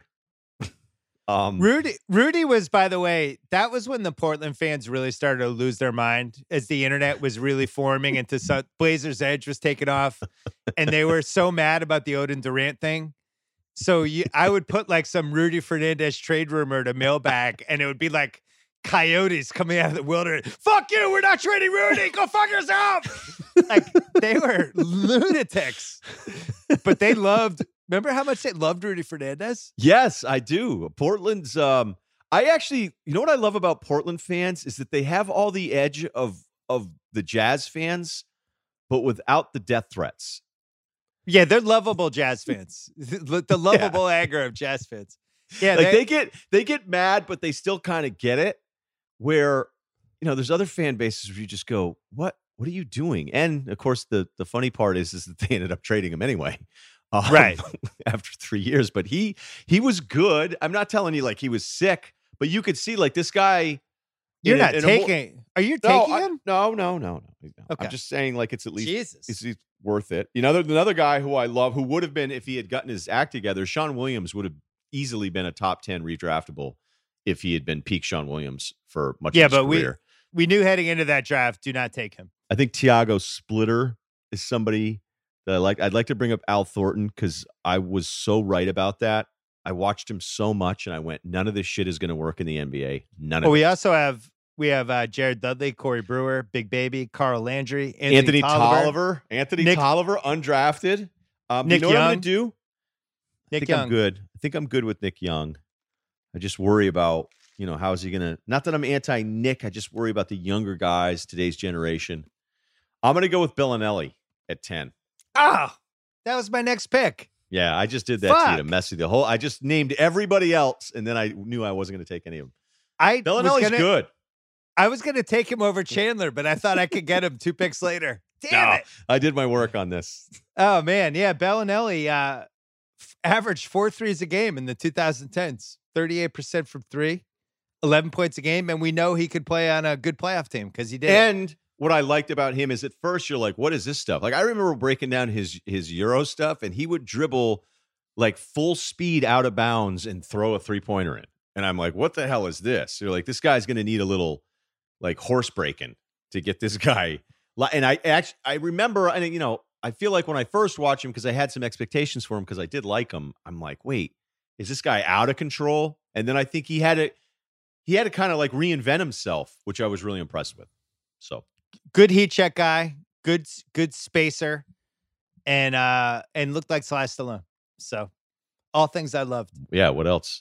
um, Rudy Rudy was, by the way, that was when the Portland fans really started to lose their mind as the internet was really forming into some, Blazers Edge was taken off, and they were so mad about the Odin Durant thing. So you, I would put like some Rudy Fernandez trade rumor to mailbag, and it would be like coyotes coming out of the wilderness. Fuck you, we're not trading Rudy. Go fuck yourself. Like they were lunatics, but they loved. Remember how much they loved Rudy Fernandez? Yes, I do. Portland's. Um, I actually, you know what I love about Portland fans is that they have all the edge of of the Jazz fans, but without the death threats. Yeah, they're lovable Jazz fans. The, the lovable yeah. anger of Jazz fans. Yeah, like they get they get mad, but they still kind of get it. Where you know, there's other fan bases where you just go, "What? What are you doing?" And of course, the the funny part is is that they ended up trading him anyway, um, right after three years. But he he was good. I'm not telling you like he was sick, but you could see like this guy. You're not a, taking. More, are you taking no, him? I, no, no, no, no. Okay. I'm just saying like it's at least Jesus. It's, it's worth it. You know, another guy who I love, who would have been if he had gotten his act together. Sean Williams would have easily been a top ten redraftable if he had been peak Sean Williams for much yeah, of his but career. we we knew heading into that draft, do not take him. I think Tiago Splitter is somebody that I like. I'd like to bring up Al Thornton because I was so right about that. I watched him so much and I went, none of this shit is going to work in the N B A. None of well, it. We also have we have uh, Jared Dudley, Corey Brewer, Big Baby, Carl Landry, Anthony, Anthony Tolliver, Tolliver, Anthony Nick, Tolliver, undrafted. Um, Nick you know Young. what I'm going to do? Nick I think Young. I'm good. I think I'm good with Nick Young. I just worry about, you know, how is he going to, not that I'm anti-Nick, I just worry about the younger guys, today's generation. I'm going to go with Bellinelli at ten. Ah, that was my next pick. Yeah, I just did that Fuck. to you to mess with the whole, I just named everybody else, and then I knew I wasn't going to take any of them. I Bellinelli's gonna, good. I was going to take him over Chandler, but I thought I could get him two picks later. Damn no, it. I did my work on this. Oh, man. Yeah, Bellinelli uh, f- averaged four threes a game in the twenty tens, thirty-eight percent from three, eleven points a game, and we know he could play on a good playoff team because he did. And what I liked about him is at first you're like, what is this stuff? Like I remember breaking down his his Euro stuff, and he would dribble like full speed out of bounds and throw a three-pointer in. And I'm like, what the hell is this? You're like, this guy's going to need a little like horse breaking to get this guy. And I actually, I remember, and you know, I feel like when I first watched him, because I had some expectations for him because I did like him, I'm like, wait, is this guy out of control? And then I think he had to, he had to kind of like reinvent himself, which I was really impressed with. So good heat check guy, good good spacer, and uh and looked like Sly Stallone. So all things I loved. Yeah, what else?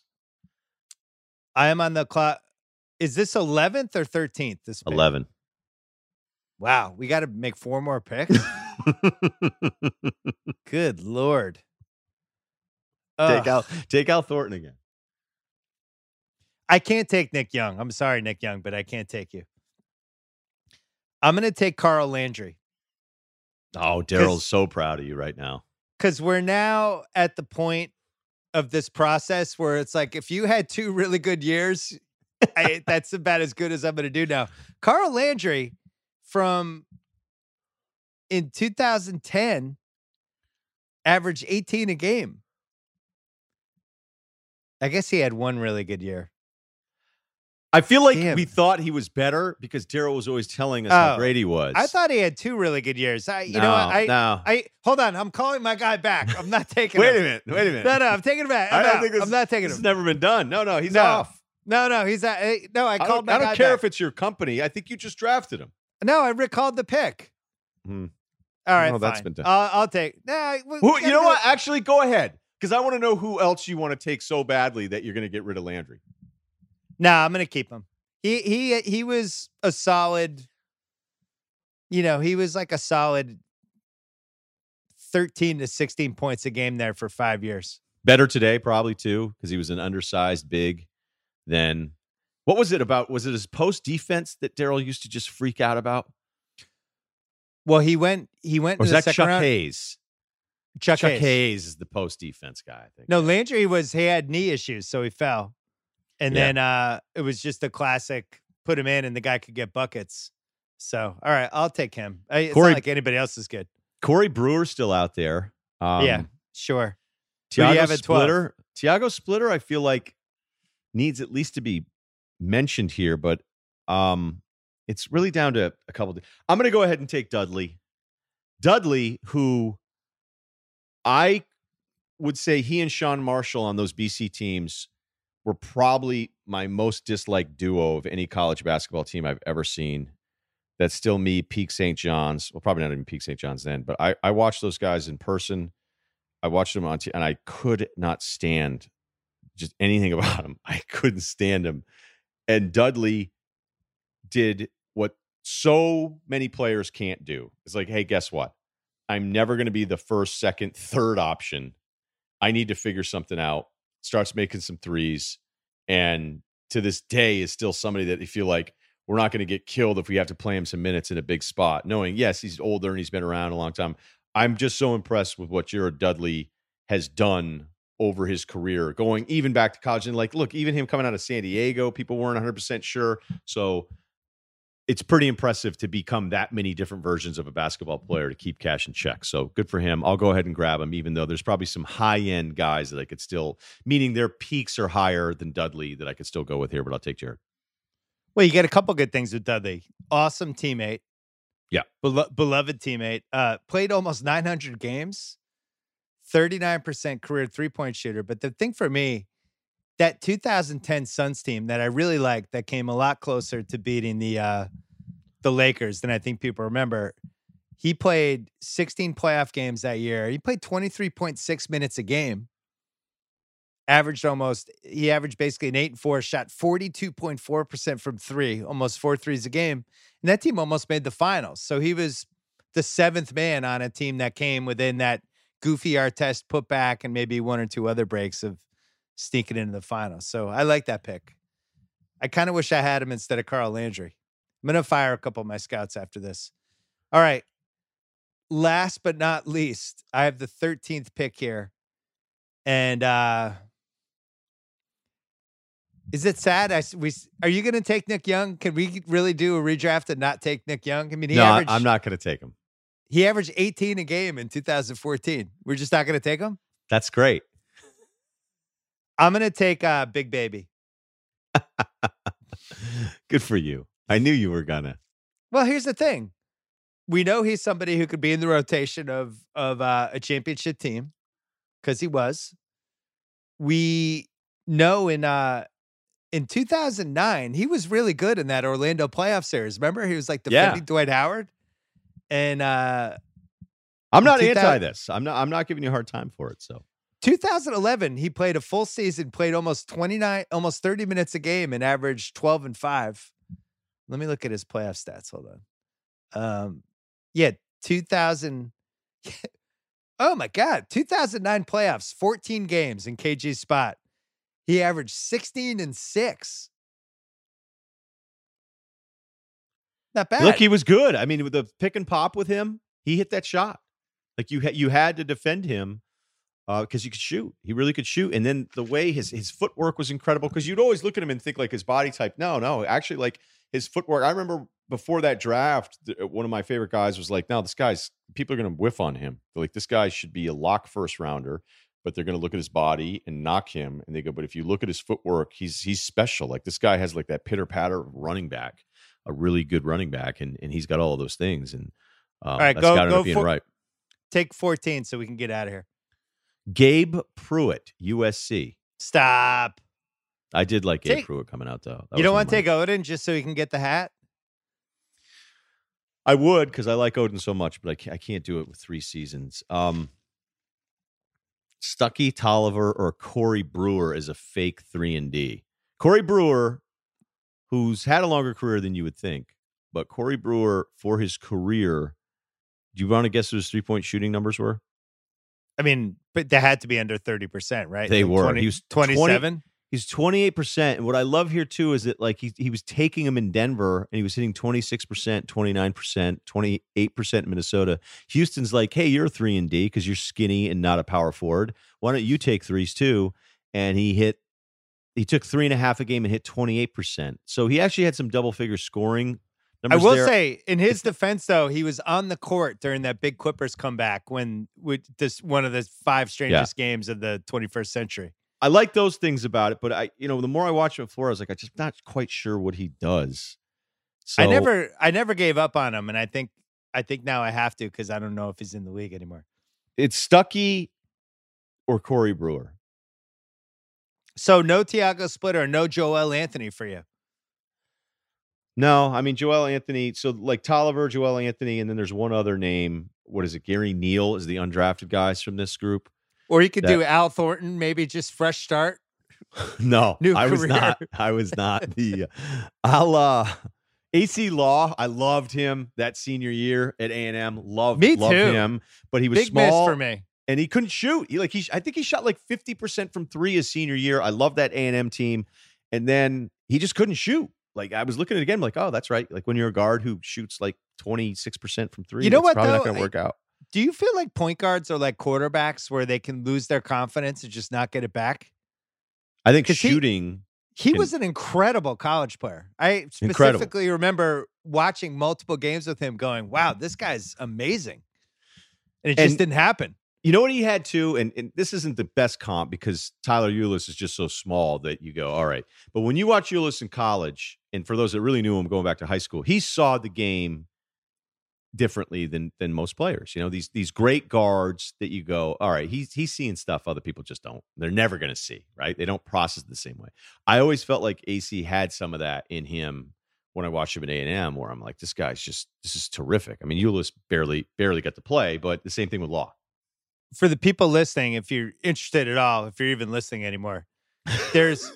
I am on the clock. Is this eleventh or thirteenth? This pick? eleven. Wow, we got to make four more picks. Good Lord. Take Ugh. out take out Thornton again. I can't take Nick Young. I'm sorry, Nick Young, but I can't take you. I'm going to take Carl Landry. Oh, Daryl's so proud of you right now. Because we're now at the point of this process where it's like, if you had two really good years, I, that's about as good as I'm going to do now. Carl Landry from in two thousand ten averaged eighteen a game. I guess he had one really good year. I feel like Damn. we thought he was better because Daryl was always telling us Oh, how great he was. I thought he had two really good years. I, you no, know what? I, no. I hold on. I'm calling my guy back. I'm not taking Wait him. a minute. Wait a minute. No, no, I'm taking him back. I'm, I don't out. think this, I'm not taking this him. has never been done. No, no, he's No. off. No, no, he's at, no. I I called don't, my I don't guy care back. if it's your company. I think you just drafted him. No, I recalled the pick. Hmm. All right, Well, fine. that's been done. I'll, I'll take. Nah, we- Who, we you know gotta what? do Actually, go ahead because I want to know who else you want to take so badly that you're going to get rid of Landry. it. Nah, I'm gonna keep him. He he he was a solid. You know, he was like a solid thirteen to sixteen points a game there for five years. Better today, probably too, because he was an undersized big. Then what was it about? Was it his post defense that Daryl used to just freak out about? Well, he went. He went. Or was in the that second Chuck round. Hayes? Chuck, Chuck Hayes. Hayes is the post defense guy, I think. No, Landry was. He had knee issues, so he fell, and Yeah. then uh, it was just a classic. Put him in, and the guy could get buckets. So, all right, I'll take him. I, it's Corey- not like anybody else is good. Corey Brewer's still out there. Um, yeah, sure. Who do you Tiago have at twelve? Splitter. Tiago Splitter, I feel like needs at least to be mentioned here, but um, it's really down to a couple. Of, I'm going to go ahead and take Dudley. Dudley, who I would say he and Sean Marshall on those B C teams were probably my most disliked duo of any college basketball team I've ever seen. That's still me, Peak Saint John's. Well, probably not even Peak Saint John's then, but I, I watched those guys in person. I watched them on, t- and I could not stand just anything about them. I couldn't stand them. And Dudley did what so many players can't do. It's like, hey, guess what? I'm never going to be the first, second, third option. I need to figure something out. Starts making some threes. And to this day is still somebody that you feel like we're not going to get killed if we have to play him some minutes in a big spot. Knowing, yes, he's older and he's been around a long time. I'm just so impressed with what Jared Dudley has done over his career, going even back to college. And like, look, even him coming out of San Diego, people weren't one hundred percent sure. So it's pretty impressive to become that many different versions of a basketball player to keep cash in check. So good for him. I'll go ahead and grab him, even though there's probably some high-end guys that I could still, meaning their peaks are higher than Dudley, that I could still go with here, but I'll take Jared. Well, you get a couple good things with Dudley. Awesome teammate. Yeah. Belo- beloved teammate. Uh, played almost nine hundred games, thirty-nine percent career three-point shooter. But the thing for me, that two thousand ten Suns team that I really liked, that came a lot closer to beating the uh, the Lakers than I think people remember. He played sixteen playoff games that year. He played twenty-three point six minutes a game. Averaged almost, he averaged basically an eight and four, shot forty-two point four percent from three, almost four threes a game. And that team almost made the finals. So he was the seventh man on a team that came within that goofy Artest putback and maybe one or two other breaks of sneaking into the finals. So I like that pick. I kind of wish I had him instead of Carl Landry. I'm going to fire a couple of my scouts after this. All right. Last but not least, I have the thirteenth pick here. And, uh, is it sad? I, we, are you going to take Nick Young? Can we really do a redraft and not take Nick Young? I mean, he no, averaged, I'm not going to take him. He averaged eighteen a game in two thousand fourteen. We're just not going to take him? That's great. I'm going to take uh, Big Baby. Good for you. I knew you were going to. Well, here's the thing. We know he's somebody who could be in the rotation of, of uh, a championship team because he was. We know in uh, in two thousand nine, he was really good in that Orlando playoff series. Remember? He was like defending Yeah. Dwight Howard. And uh, I'm not two thousand anti this. I'm not I'm not giving you a hard time for it. So two thousand eleven, he played a full season, played almost twenty-nine, almost thirty minutes a game and averaged twelve and five. Let me look at his playoff stats. Hold on. Um, yeah, two thousand. Oh my God. two thousand nine playoffs, fourteen games in K G's spot. He averaged sixteen and six. Not bad. look, he was good. I mean, with the pick and pop with him, he hit that shot. Like you, ha- you had to defend him because uh, he could shoot. He really could shoot. And then the way his his footwork was incredible because you'd always look at him and think like his body type. No, no, actually, like his footwork. I remember before that draft, th- one of my favorite guys was like, "No, this guy's people are going to whiff on him. They're like, this guy should be a lock first rounder." But they're going to look at his body and knock him. And they go, but if you look at his footwork, he's he's special. Like this guy has like that pitter patter running back, a really good running back, and and he's got all of those things. And um, all right, that's go, got to go end up being for, right. Take fourteen so we can get out of here. Gabe Pruitt, U S C. Stop. I did like Gabe Take, Pruitt coming out though. That you don't was want to one take Odin just so he can get the hat? of my- I would because I like Odin so much, but I can't, I can't do it with three seasons. Um, Stuckey Tolliver or Corey Brewer is a fake three and D. Corey Brewer, who's had a longer career than you would think, but Corey Brewer for his career, do you want to guess what his three point shooting numbers were? I mean, but they had to be under thirty percent, right? They Like were. twenty, He was twenty-seven. He's twenty-eight percent. And what I love here too is that like he he was taking him in Denver and he was hitting twenty-six percent, twenty-nine percent, twenty-eight percent in Minnesota. Houston's like, hey, you're three and D because you're skinny and not a power forward. Why don't you take threes too? And he hit he took three and a half a game and hit twenty-eight percent. So he actually had some double figure scoring I will there. say, in his defense, though, he was on the court during that big Clippers comeback when with this one of the five strangest yeah. games of the twenty-first century. I like those things about it, but I, you know, the more I watch him Flores, like I'm just not quite sure what he does. So I never, I never gave up on him, and I think, I think now I have to because I don't know if he's in the league anymore. It's Stuckey or Corey Brewer. So no Tiago Splitter, no Joel Anthony for you. No, I mean, Joel Anthony. So like Tolliver, Joel Anthony, and then there's one other name. What is it? Gary Neal is the undrafted guys from this group. Or you could that, do Al Thornton, maybe just fresh start. No, New I career. was not. I was not the. I'll uh, A C Law. I loved him that senior year at A and M. Loved, me loved too. him, but he was Big small miss for me, and he couldn't shoot. He like he. I think he shot like fifty percent from three his senior year. I love that A and M team, and then he just couldn't shoot. Like I was looking at it again, like, oh, that's right. Like when you're a guard who shoots like twenty-six percent from three, you know it's what? Probably though? not going to work out. Do you feel like point guards are like quarterbacks where they can lose their confidence and just not get it back? I think shooting. He, he can, was an incredible college player. I specifically incredible. remember watching multiple games with him going, wow, this guy's amazing. And it just and, didn't happen. You know what he had too? And, and this isn't the best comp because Tyler Ulis is just so small that you go, all right. But when you watch Ulis in college, and for those that really knew him going back to high school, he saw the game differently than than most players. You know, these these great guards that you go, all right, he's he's seeing stuff other people just don't. They're never going to see, right? They don't process the same way. I always felt like A C had some of that in him when I watched him at A and M, where I'm like, this guy's just this is terrific. I mean, Ulis barely barely got to play, but the same thing with Law. For the people listening, if you're interested at all, if you're even listening anymore, there's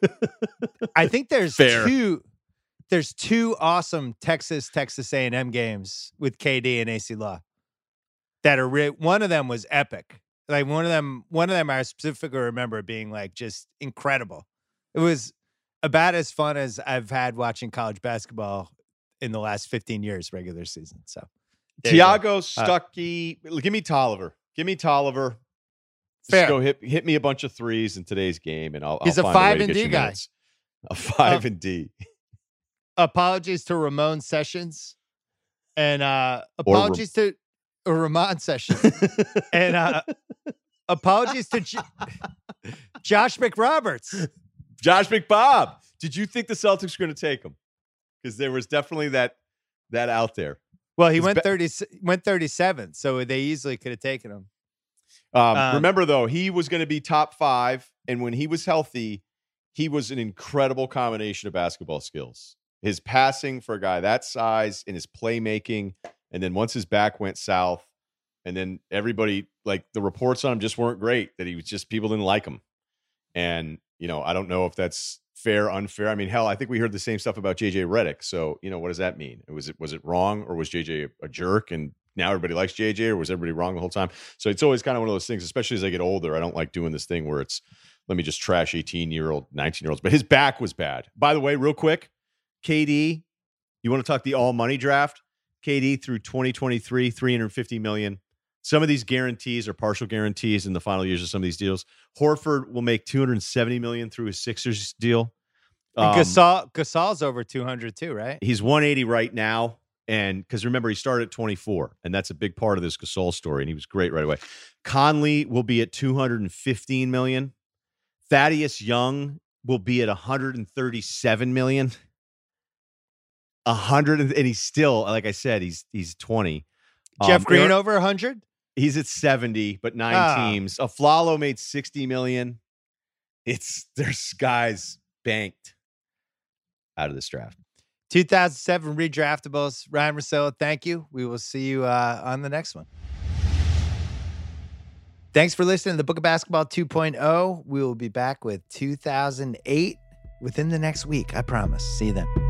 I think there's Fair. two There's two awesome Texas, Texas A and M games with K D and A C Law that are re- one of them was epic. Like one of them, one of them I specifically remember being like just incredible. It was about as fun as I've had watching college basketball in the last fifteen years regular season. So Tiago Stuckey, uh, give me Tolliver. Give me Tolliver. Fair. Just go hit hit me a bunch of threes in today's game, and I'll. He's I'll a find five a, way and to get D you guy. minutes. A five uh, and D. Apologies to Ramon Sessions, and uh, apologies Ram- to uh, Ramon Sessions, and uh, apologies to J- Josh McRoberts. Josh McBob. Did you think the Celtics were going to take him? Because there was definitely that that out there. Well, he He's went be- thirty went thirty-seven, so they easily could have taken him. Um, um, remember, though, he was going to be top five, and when he was healthy, he was an incredible combination of basketball skills. His passing for a guy that size and his playmaking, and then once his back went south, and then everybody, like the reports on him just weren't great, that he was just, people didn't like him. And, you know, I don't know if that's fair, unfair. I mean, hell, I think we heard the same stuff about J J Redick. So, you know, what does that mean? Was it, was it wrong, or was J J a, a jerk and now everybody likes J J, or was everybody wrong the whole time? So it's always kind of one of those things, especially as I get older. I don't like doing this thing where it's, let me just trash eighteen year old, nineteen year olds, but his back was bad. By the way, real quick, K D, you want to talk the all money draft? K D through twenty twenty-three, three hundred fifty million. Some of these guarantees are partial guarantees in the final years of some of these deals. Horford will make two hundred seventy million through his Sixers deal. Um, Gasol, Gasol's over two hundred too, right? He's one eighty right now. And because remember, he started at twenty-four, and that's a big part of this Gasol story. And he was great right away. Conley will be at two hundred fifteen million. Thaddeus Young will be at one hundred thirty-seven million. A hundred, and he's still, like I said, he's he's twenty. Jeff um, Green Eric, over a hundred. He's at seventy, but nine ah. teams. Aflalo made sixty million. It's there's guys banked out of this draft. two thousand seven redraftables. Ryan Russillo, thank you. We will see you uh, on the next one. Thanks for listening to the Book of Basketball two point oh. We will be back with two thousand eight within the next week. I promise. See you then.